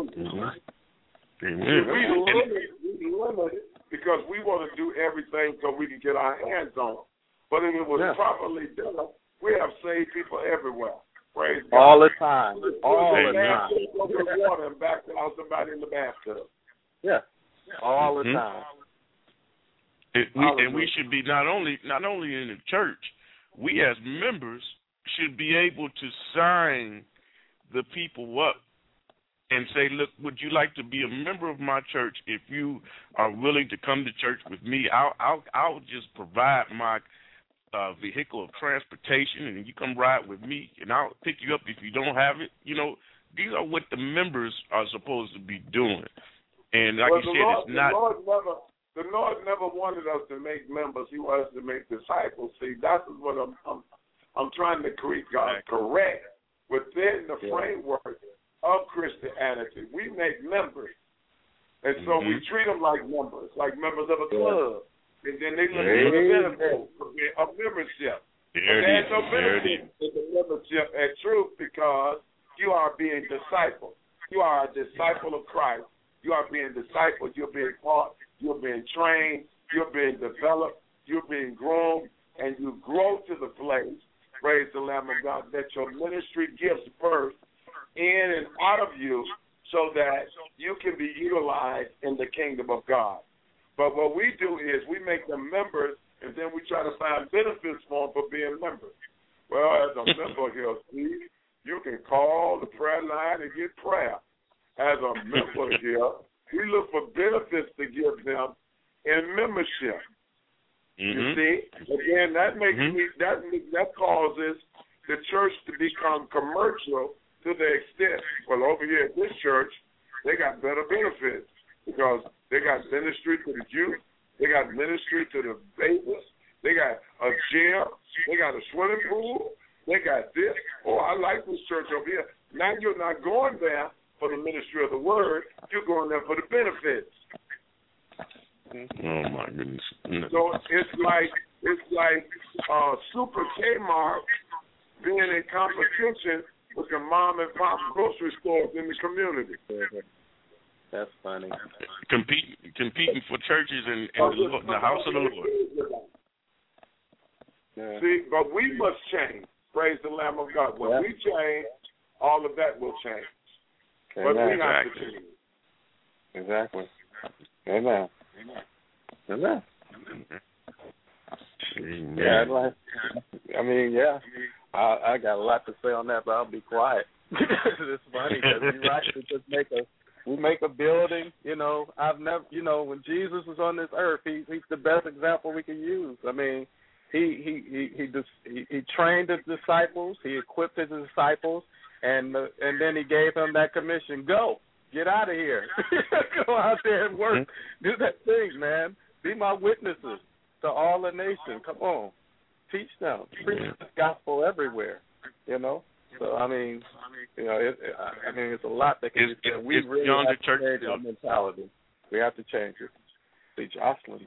We limited because we want to do everything so we can get our hands on it. But if it was properly done, we have saved people everywhere. Praise God. All the time. All the time. Go to the water and baptize somebody in the bathtub. Yeah, all the time. And we should be not only in the church, we as members should be able to sign the people up and say, look, would you like to be a member of my church? If you are willing to come to church with me, I'll just provide my vehicle of transportation, and you come ride with me, and I'll pick you up if you don't have it. You know, these are what the members are supposed to be doing. And like you said, it's not. The Lord never wanted us to make members. He wanted us to make disciples. See, that's what I'm trying to correct. within the framework of Christianity. We make members. And so we treat them like members of a club. And then they look for the benefit of membership. There's no benefit in the membership at Truth because you are being discipled. You are a disciple of Christ. You are being discipled. You're being taught. You're being trained. You're being developed. You're being grown. And you grow to the place, praise the Lamb of God, that your ministry gives birth in and out of you so that you can be utilized in the kingdom of God. But what we do is we make them members, and then we try to find benefits for them for being members. Well, as a member here, Steve, you can call the prayer line and get prayer. As a member here, we look for benefits to give them in membership. You see? Again, that makes me that causes the church to become commercial to the extent, well, over here at this church, they got better benefits because they got ministry to the youth, they got ministry to the babies, they got a gym, they got a swimming pool, they got this. Oh, I like this church over here. Now you're not going there for the ministry of the word, you're going there for the benefits. Oh my goodness! So it's like Super Kmart being in competition with the mom and pop grocery stores in the community. That's funny. Competing for churches and the house of the Lord. Yeah. See, but we must change. Praise the Lamb of God. When we change, all of that will change. But we have to change. Exactly. Amen. Amen. Yeah, I got a lot to say on that, but I'll be quiet. It's funny because you're right. We make a building. I've never. When Jesus was on this earth, he's the best example we can use. I mean, he trained his disciples. He equipped his disciples, and then he gave them that commission: go. Get out of here. Go out there and work. Do that thing, man. Be my witnesses to all the nations. Come on. Teach them. Preach the gospel everywhere, So, I mean, it's a lot that can be said. We really have to change our mentality. We have to change it. See, Jocelyn,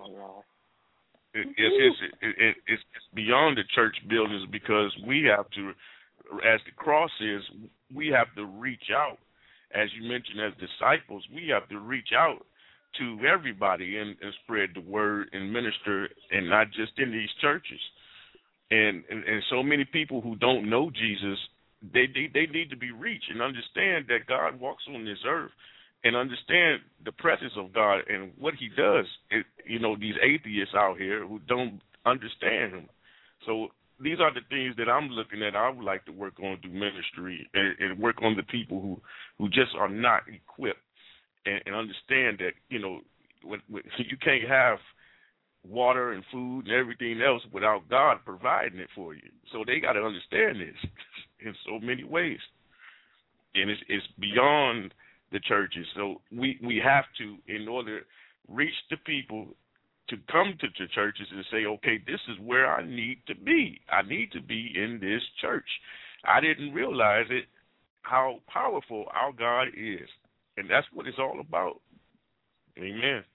it's beyond the church buildings because we have to, as the cross is, we have to reach out. As you mentioned, as disciples, we have to reach out to everybody and spread the word and minister, and not just in these churches. And so many people who don't know Jesus, they need to be reached and understand that God walks on this earth and understand the presence of God and what he does. These atheists out here who don't understand him. So these are the things that I'm looking at. I would like to work on through ministry and work on the people who just are not equipped and understand that, you can't have water and food and everything else without God providing it for you. So they got to understand this in so many ways. And it's beyond the churches. So we have to, in order to reach the people, to come to the churches and say, okay, this is where I need to be. I need to be in this church. I didn't realize it, how powerful our God is. And that's what it's all about. Amen.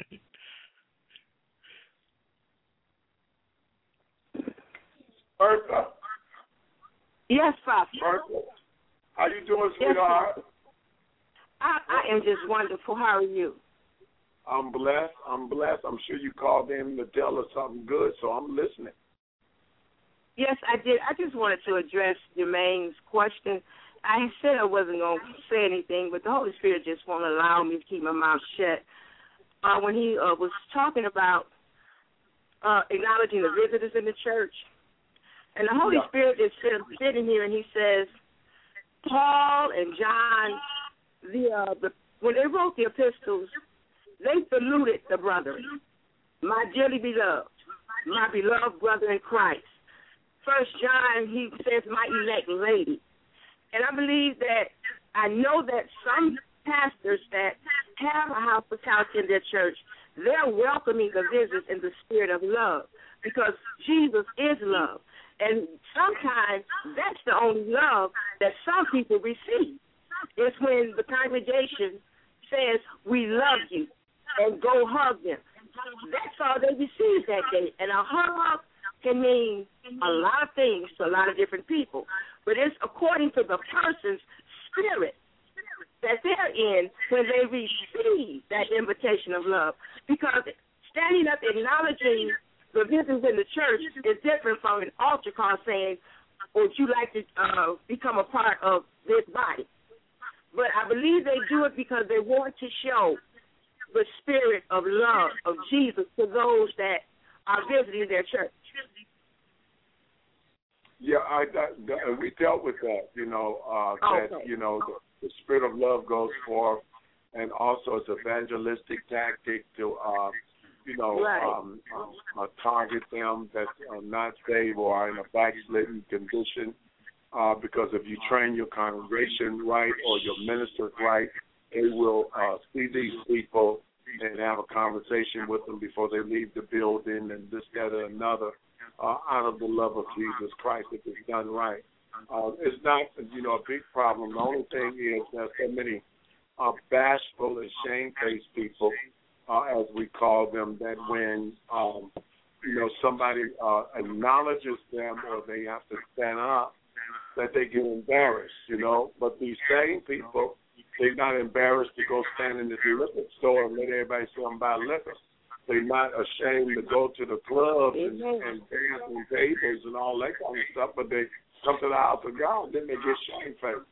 Bertha? Yes, Father. Bertha, how you doing, sweetheart? Yes, I am just wonderful. How are you? I'm blessed. I'm sure you called in to tell us something good, so I'm listening. Yes, I did. I just wanted to address Jermaine's question. I said I wasn't going to say anything, but the Holy Spirit just won't allow me to keep my mouth shut. When he was talking about acknowledging the visitors in the church, and the Holy Spirit is sitting here, and he says, Paul and John, when they wrote the epistles, they saluted the brethren, my dearly beloved, my beloved brother in Christ. First John, he says, my elect lady. And I believe that, I know that some pastors that have a hospitality in their church, they're welcoming the visitors in the spirit of love because Jesus is love. And sometimes that's the only love that some people receive. It's when the congregation says, we love you, and go hug them. That's all they receive that day. And a hug can mean a lot of things to a lot of different people. But it's according to the person's spirit that they're in when they receive that invitation of love. Because standing up acknowledging the visitors in the church is different from an altar call saying, would you like to become a part of this body? But I believe they do it because they want to show the spirit of love of Jesus to those that are visiting their church. Yeah, we dealt with that, that, the spirit of love goes forth, and also it's evangelistic tactic to, target them that are not saved or are in a backslidden condition, because if you train your congregation right or your ministers right, they will see these people and have a conversation with them before they leave the building and this, that, or another, out of the love of Jesus Christ if it's done right. It's not, a big problem. The only thing is that so many bashful and shamefaced people, as we call them, that when, somebody acknowledges them or they have to stand up, that they get embarrassed, But these same people, they're not embarrassed to go stand in the liquor store and let everybody see them buy liquor. They're not ashamed to go to the clubs and dance on tables and all that kind of stuff, but they come to the house of God, then they get shamefaced.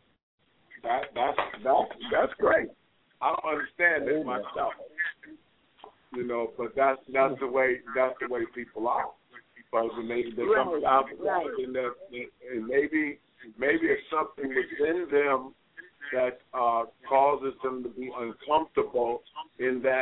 That's great. I don't understand this myself, but that's the way people are. But when they come to the house of God, and maybe it's something within them that causes them to be uncomfortable in the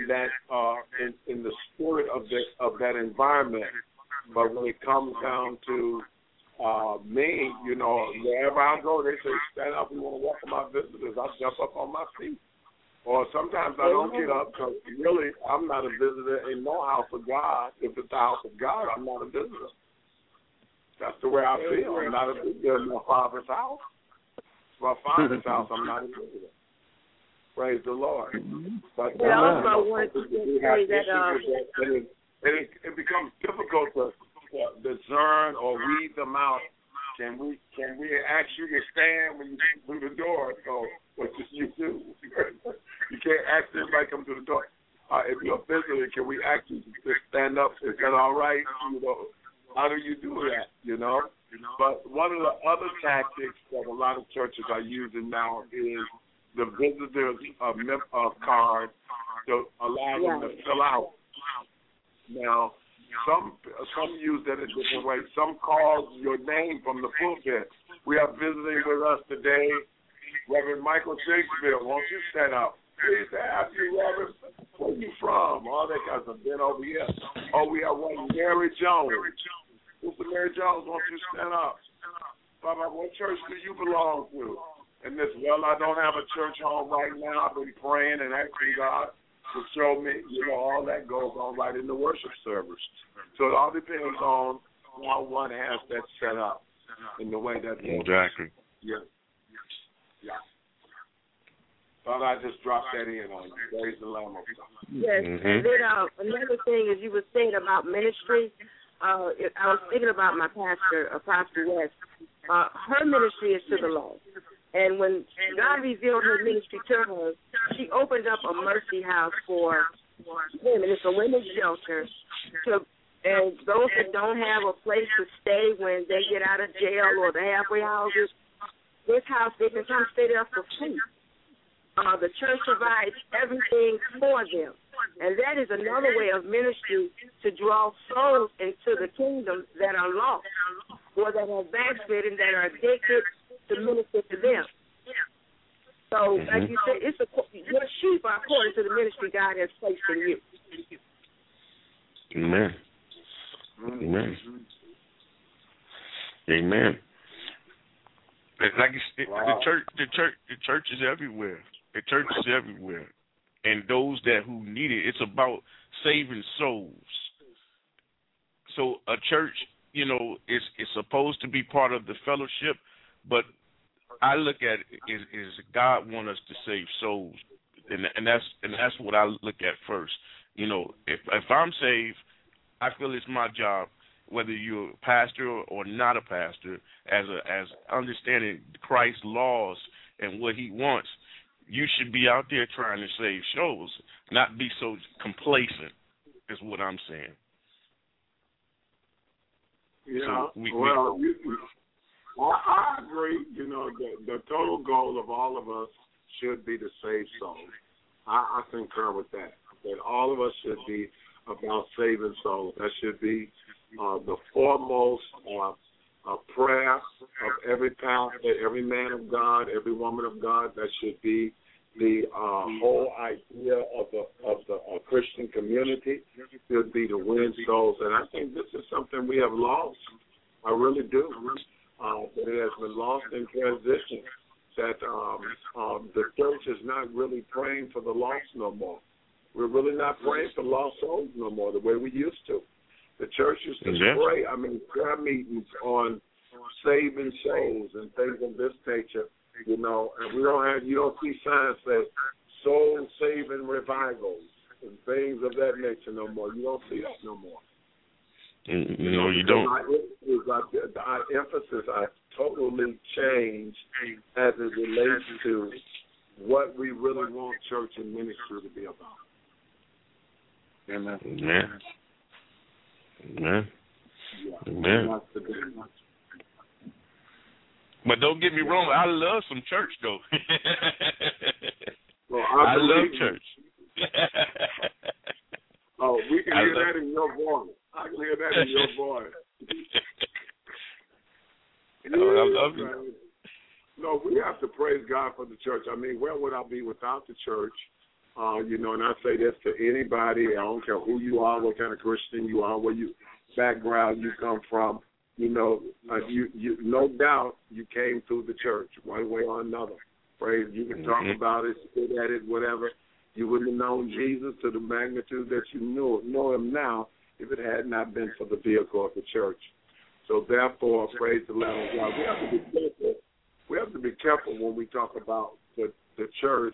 spirit of that environment. But when it comes down to me, wherever I go, they say, stand up, we want to welcome our visitors. I jump up on my feet. Or sometimes I don't get up because really I'm not a visitor in no house of God. If it's the house of God, I'm not a visitor. That's the way I feel. I'm not a visitor in my Father's house. My Father's house, I'm not a visitor. Praise the Lord. But it becomes difficult to discern or weed them out. Can we ask you to stand when you come through the door? So what you do? You can't ask everybody to come through the door. If you're a visitor, can we ask you to stand up? Is that all right? How do you do that? But one of the other tactics that a lot of churches are using now is the visitors card to allow them to fill out. Now, some use that a different way. Some call your name from the pulpit. We are visiting with us today, Reverend Michael Shakespeare. Won't you stand up? Please ask you, Reverend, where you from? All that guys have been over here. Oh, we have one, Mary Jones. Sister Mary Jones, won't you stand up? Baba, what church do you belong to? And this, I don't have a church home right now. I've been praying and asking God to show me, all that goes on right in the worship service. So it all depends on how one has that set up in the way that exactly. Yeah. Thought I just dropped that in on you. Praise the Lamb of God. Yes. And then another thing is you were saying about ministry. I was thinking about my pastor, Apostle West. Her ministry is to the Lord. And when God revealed her ministry to her, she opened up a mercy house for women. It's a women's shelter. And those that don't have a place to stay when they get out of jail or the halfway houses, this house, they can come stay there for free. The church provides everything for them. And that is another way of ministry to draw souls into the kingdom that are lost or that are backslidden, that are addicted, to minister to them. So, like you said, your sheep are according to the ministry God has placed in you. Amen. Amen. Amen. Like the church is everywhere. The church is everywhere. and those that who need it. It's about saving souls. So a church, you know, is supposed to be part of the fellowship, but I look at it is God want us to save souls, and that's what I look at first. You know, if I'm saved, I feel it's my job, whether you're a pastor or not a pastor, as understanding Christ's laws and what He wants. You should be out there trying to save souls, not be so complacent, is what I'm saying. Yeah, So I agree. You know, the total goal of all of us should be to save souls. I concur with that. That all of us should be about saving souls. That should be the foremost prayer of every pastor, every man of God, every woman of God. That should be the whole idea of the Christian community, should be to win souls. And I think this is something we have lost. I really do. That it has been lost in transition. That the church is not really praying for the lost no more. We're really not praying for lost souls no more the way we used to. The church used to pray. I mean, prayer meetings on saving souls and things of this nature. You know, and you don't see signs that soul saving revivals and things of that nature no more. You don't see that no more. No, you don't. Our emphasis has totally changed as it relates to what we really want church and ministry to be about. Amen. Amen. Amen. Amen. But don't get me wrong, I love some church though. Well, I love church. Oh, we can hear that in your voice. I can hear that in your voice. I love you. No, we have to praise God for the church. I mean, where would I be without the church? You know, and I say this to anybody. I don't care who you are, what kind of Christian you are, what background you come from. You know, you no doubt you came through the church one way or another. Praise. You can talk about it, spit at it, whatever. You wouldn't have known Jesus to the magnitude that you know Him now if it had not been for the vehicle of the church. So therefore, praise the Lamb of God. We have to be careful. We have to be careful when we talk about the church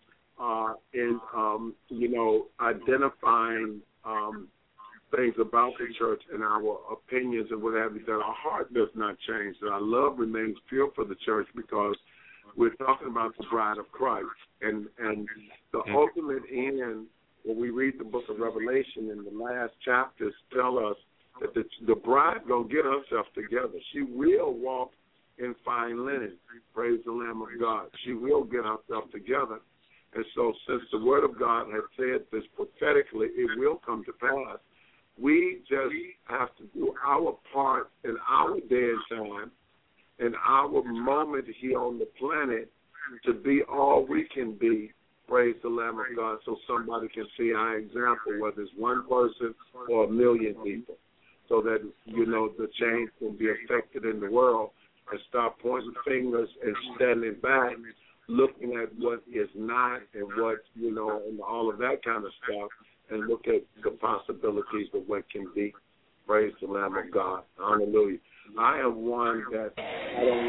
in you know, identifying things about the church and our opinions and what have you, that our heart does not change, that our love remains pure for the church, because we're talking about the bride of Christ. And the ultimate end, when we read the book of Revelation in the last chapters, tell us that the bride going to get herself together. She will walk in fine linen. Praise the Lamb of God. She will get herself together. And so since the Word of God has said this prophetically, it will come to pass. We just have to do our part in our day and time, in our moment here on the planet, to be all we can be, praise the Lamb of God, so somebody can see our example, whether it's one person or 1 million people, so that, you know, the change can be affected in the world, and stop pointing fingers and standing back, looking at what is not and what, you know, and all of that kind of stuff, and look at the possibilities of what can be. Praise the Lamb of God. Hallelujah. I am one that I don't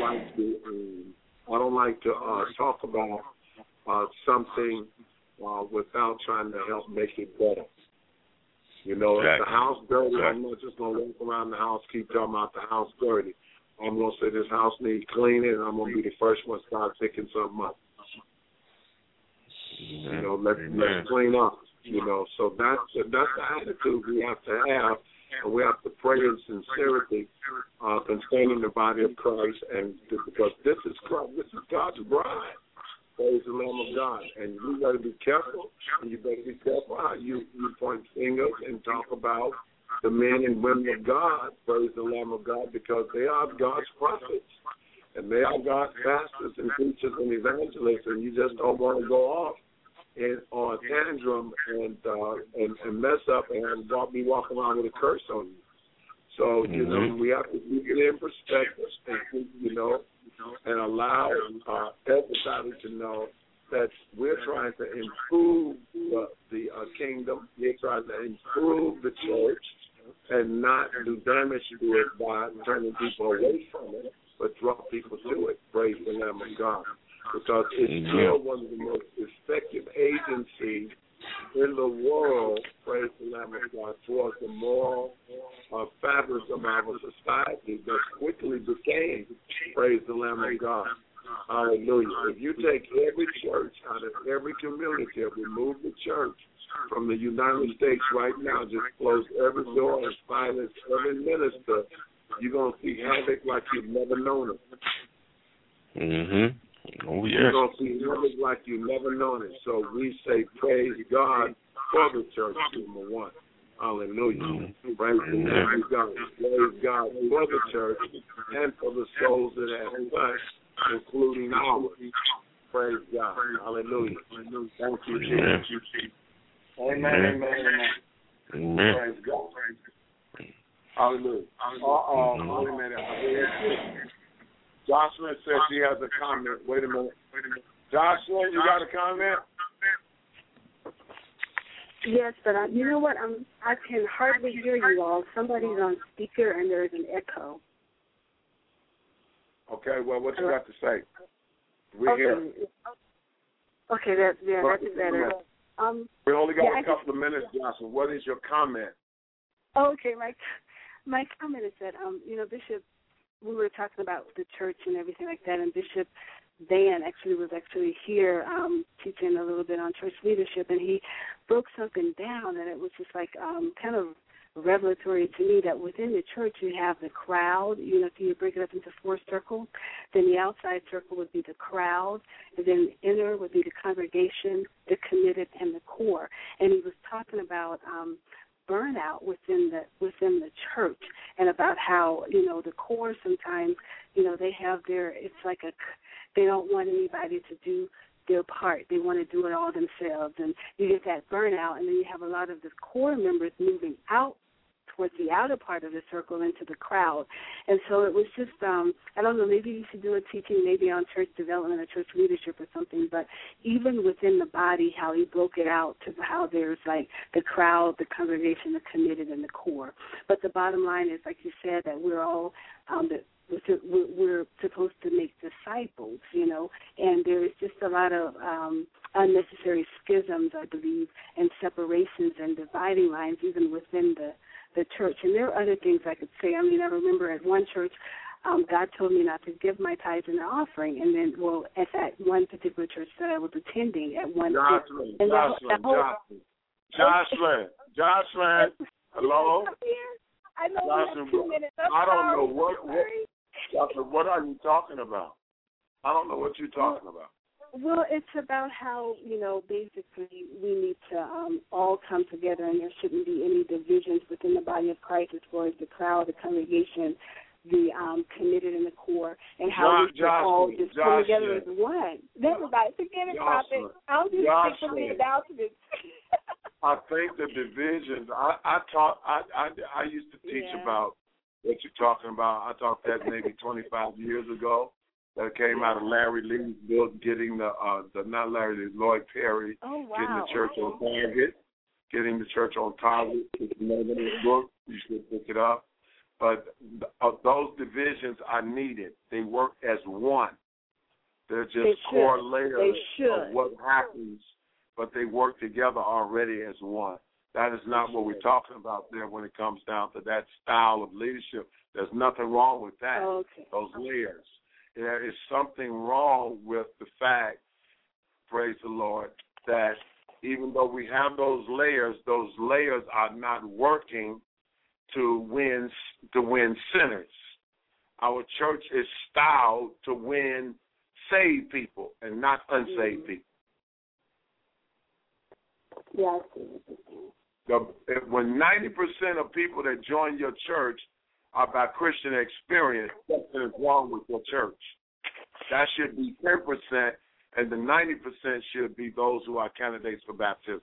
like to talk about something without trying to help make it better. You know, if the house dirty, I'm not just going to walk around the house, keep talking about the house dirty. I'm going to say this house needs cleaning, and I'm going to be the first one to start picking something up. You know, let's clean up. You know, so that's the attitude we have to have, and we have to pray in sincerity concerning the body of Christ, and because this is Christ, this is God's bride. Praise the Lamb of God, and you got to be careful. And you better be careful how you point fingers and talk about the men and women of God. Praise the Lamb of God, because they are God's prophets, and they are God's pastors and preachers and evangelists, and you just don't want to go off on a tantrum and mess up and be walking around with a curse on you. So, you know, we have to keep it in perspective and, you know, and allow everybody to know that we're trying to improve the kingdom. We're trying to improve the church and not do damage to it by turning people away from it, but draw people to it. Praise the Lamb of God. Because it's still one of the most effective agencies in the world, praise the Lamb of God, towards the moral fabric of our society that quickly became, praise the Lamb of God. Hallelujah. If you take every church out of every community, remove the church from the United States right now, just close every door and silence every minister, you're going to see havoc like you've never known it. Mm-hmm. Oh, yes. You're going to see havoc like you've never known it. So we say praise God for the church, number one. Hallelujah. Mm-hmm. Praise the name of God. Praise God for the church and for the souls that have touched, including ours. Praise God. Hallelujah. Thank you, Jesus. Amen, amen, amen. Praise God. Hallelujah. Wait a minute. Jocelyn says she has a comment. Wait a minute. Jocelyn, you got a comment? Yes, but you know what? I can hardly hear you all. Somebody's on speaker and there's an echo. Okay, well, what you got to say? We're here. Okay, that's better. We only got a couple of minutes, Jocelyn. What is your comment? Okay, my comment is that, Bishop, we were talking about the church and everything like that, and Bishop Van was here teaching a little bit on church leadership, and he broke something down, and it was just like kind of revelatory to me that within the church you have the crowd. If you break it up into 4 circles, then the outside circle would be the crowd, and then the inner would be the congregation, the committed, and the core. And he was talking about burnout within the church, and about how the core sometimes they have it's like they don't want anybody to do their part. They want to do it all themselves, and you get that burnout, and then you have a lot of the core members moving out towards the outer part of the circle into the crowd. And so it was just, I don't know, maybe you should do a teaching maybe on church development or church leadership or something, but even within the body, how he broke it out to how there's like the crowd, the congregation, the committed, and the core. But the bottom line is, like you said, that we're all, we're supposed to make disciples, and there's just a lot of unnecessary schisms, I believe, and separations and dividing lines even within the church. And there are other things I could say. I remember at one church, God told me not to give my tithes and the offering. And then, at that one particular church that I was attending at one Jocelyn, hello? I know we have 2 minutes. I don't know what are you talking about? I don't know what you're talking about. Well, it's about how, basically we need to all come together, and there shouldn't be any divisions within the body of Christ as far as the crowd, the congregation, the committed, and the core, and how we should all just come together as one. Never mind. Forget it, Prophet. I'll just stick with the announcements. I think the divisions, I used to teach about what you're talking about. I taught that maybe 25 years ago. That came out of Larry Lee's book, getting not Larry Lee, Lloyd Perry, getting the church on target, getting the church on target. It's the name of his book. You should pick it up. But those divisions are needed. They work as one. They're just core layers of what happens, but they work together already as one. That is not what we're talking about there when it comes down to that style of leadership. There's nothing wrong with that, those layers. There is something wrong with the fact, praise the Lord, that even though we have those layers are not working to win sinners. Our church is styled to win saved people and not unsaved people. Yeah. When 90% of people that join your church are by Christian experience, something is wrong with your church. That should be 10%, and the 90% should be those who are candidates for baptism.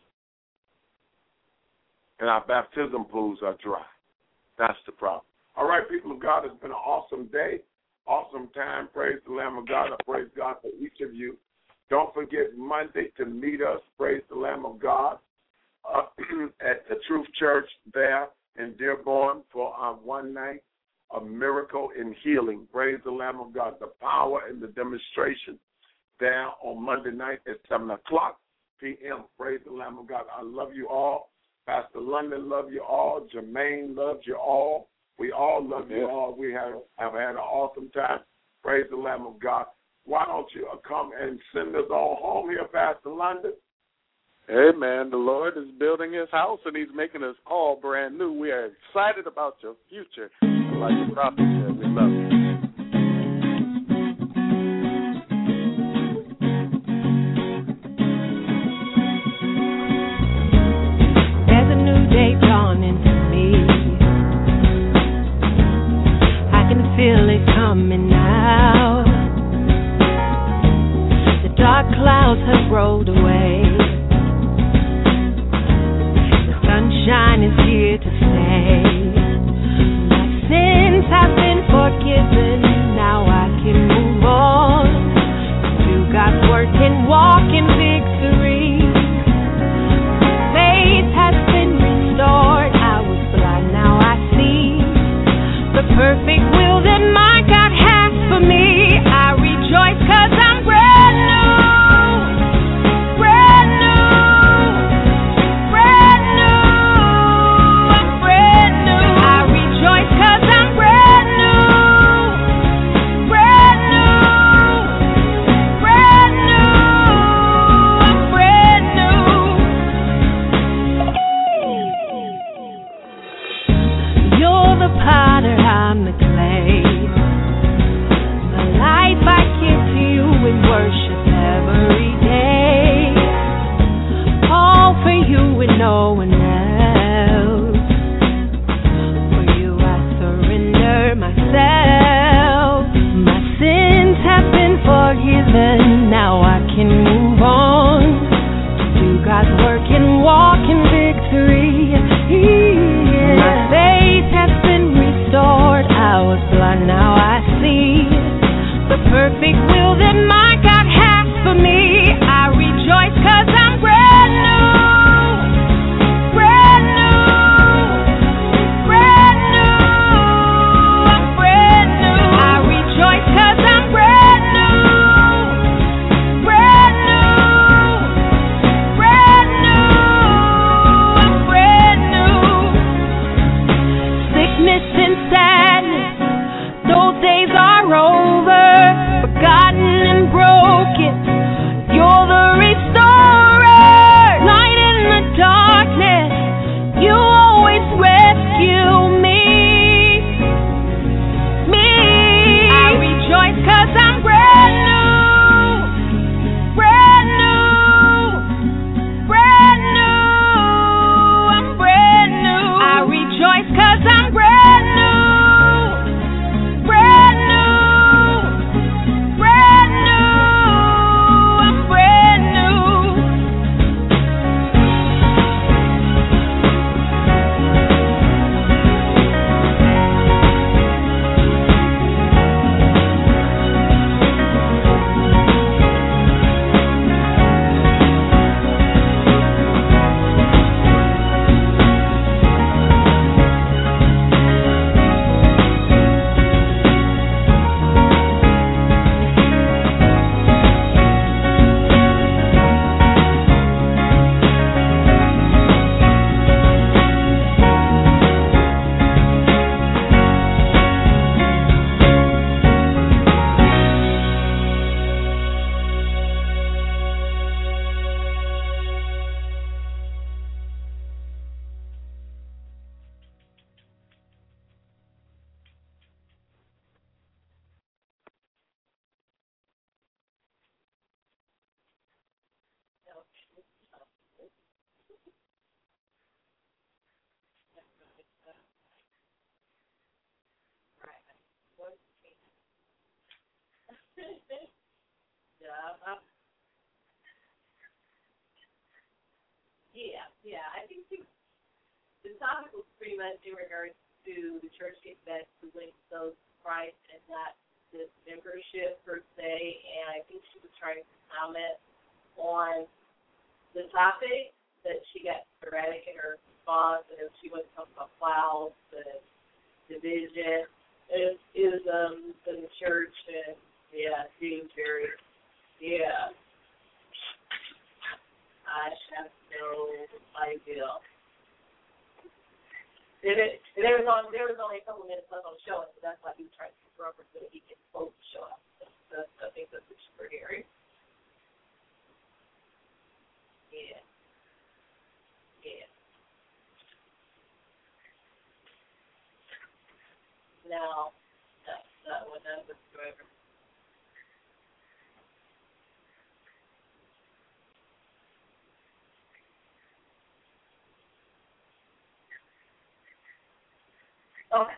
And our baptism pools are dry. That's the problem. All right, people of God, it's been an awesome day, awesome time. Praise the Lamb of God. I praise God for each of you Don't forget Monday to meet us, praise the Lamb of God, at the Truth Church there in Dearborn for our one night of miracle and healing. Praise the Lamb of God. The power and the demonstration there on Monday night at 7 o'clock p.m. Praise the Lamb of God. I love you all. Pastor London love you all. Jermaine loves you all. We all love you all. We have had an awesome time. Praise the Lamb of God. Why don't you come and send us all home here, Pastor London? Amen. The Lord is building his house, and he's making us all brand new. We are excited about your future. Like the prophet said, we love you. There's a new day dawning for me. I can feel it coming now. The dark clouds have rolled away. Sunshine is here to stay. My sins have been forgiven. Now I can move on. Do God's work and walk in victory. Faith has been restored. I was blind, now I see the perfect will that my God has for me. I rejoice 'cause I'm brand new. Brand new. I'm the clay. The life I give to you in worship every day. All for you and no one else. For you I surrender myself. My sins have been forgiven. Now I can move on. Do God's work and walk in victory. My faith has been restored. I was blind, now I see the perfect will that my God has for me. I rejoice 'cause I'm brand new. Brand new. Brand new. I'm brand new. I rejoice 'cause I'm brand new. Brand new. Brand new. I'm brand new. Sickness and sadness, those days are over. Forgotten and broken, you're the restorer. Light in the darkness, you always rescue me. I rejoice 'cause I'm brand new. Brand new. Brand new. I'm brand new. I rejoice 'cause I'm brand new. Brand new. Brand new. I'm brand new. Yeah. I think the topic was pretty much in regards to the church getting back to link those Christ and not this membership per se, and I think she was trying to comment on the topic that she got sporadic in her response, and she went to talk about clouds and division, isms in the church, and she was very, I have no idea. There was only a couple minutes left on the show, so that's why he was trying to keep Robert so that he can close the show out. I think that's what we're hearing. Yeah. Now, that one, that was whoever. Okay.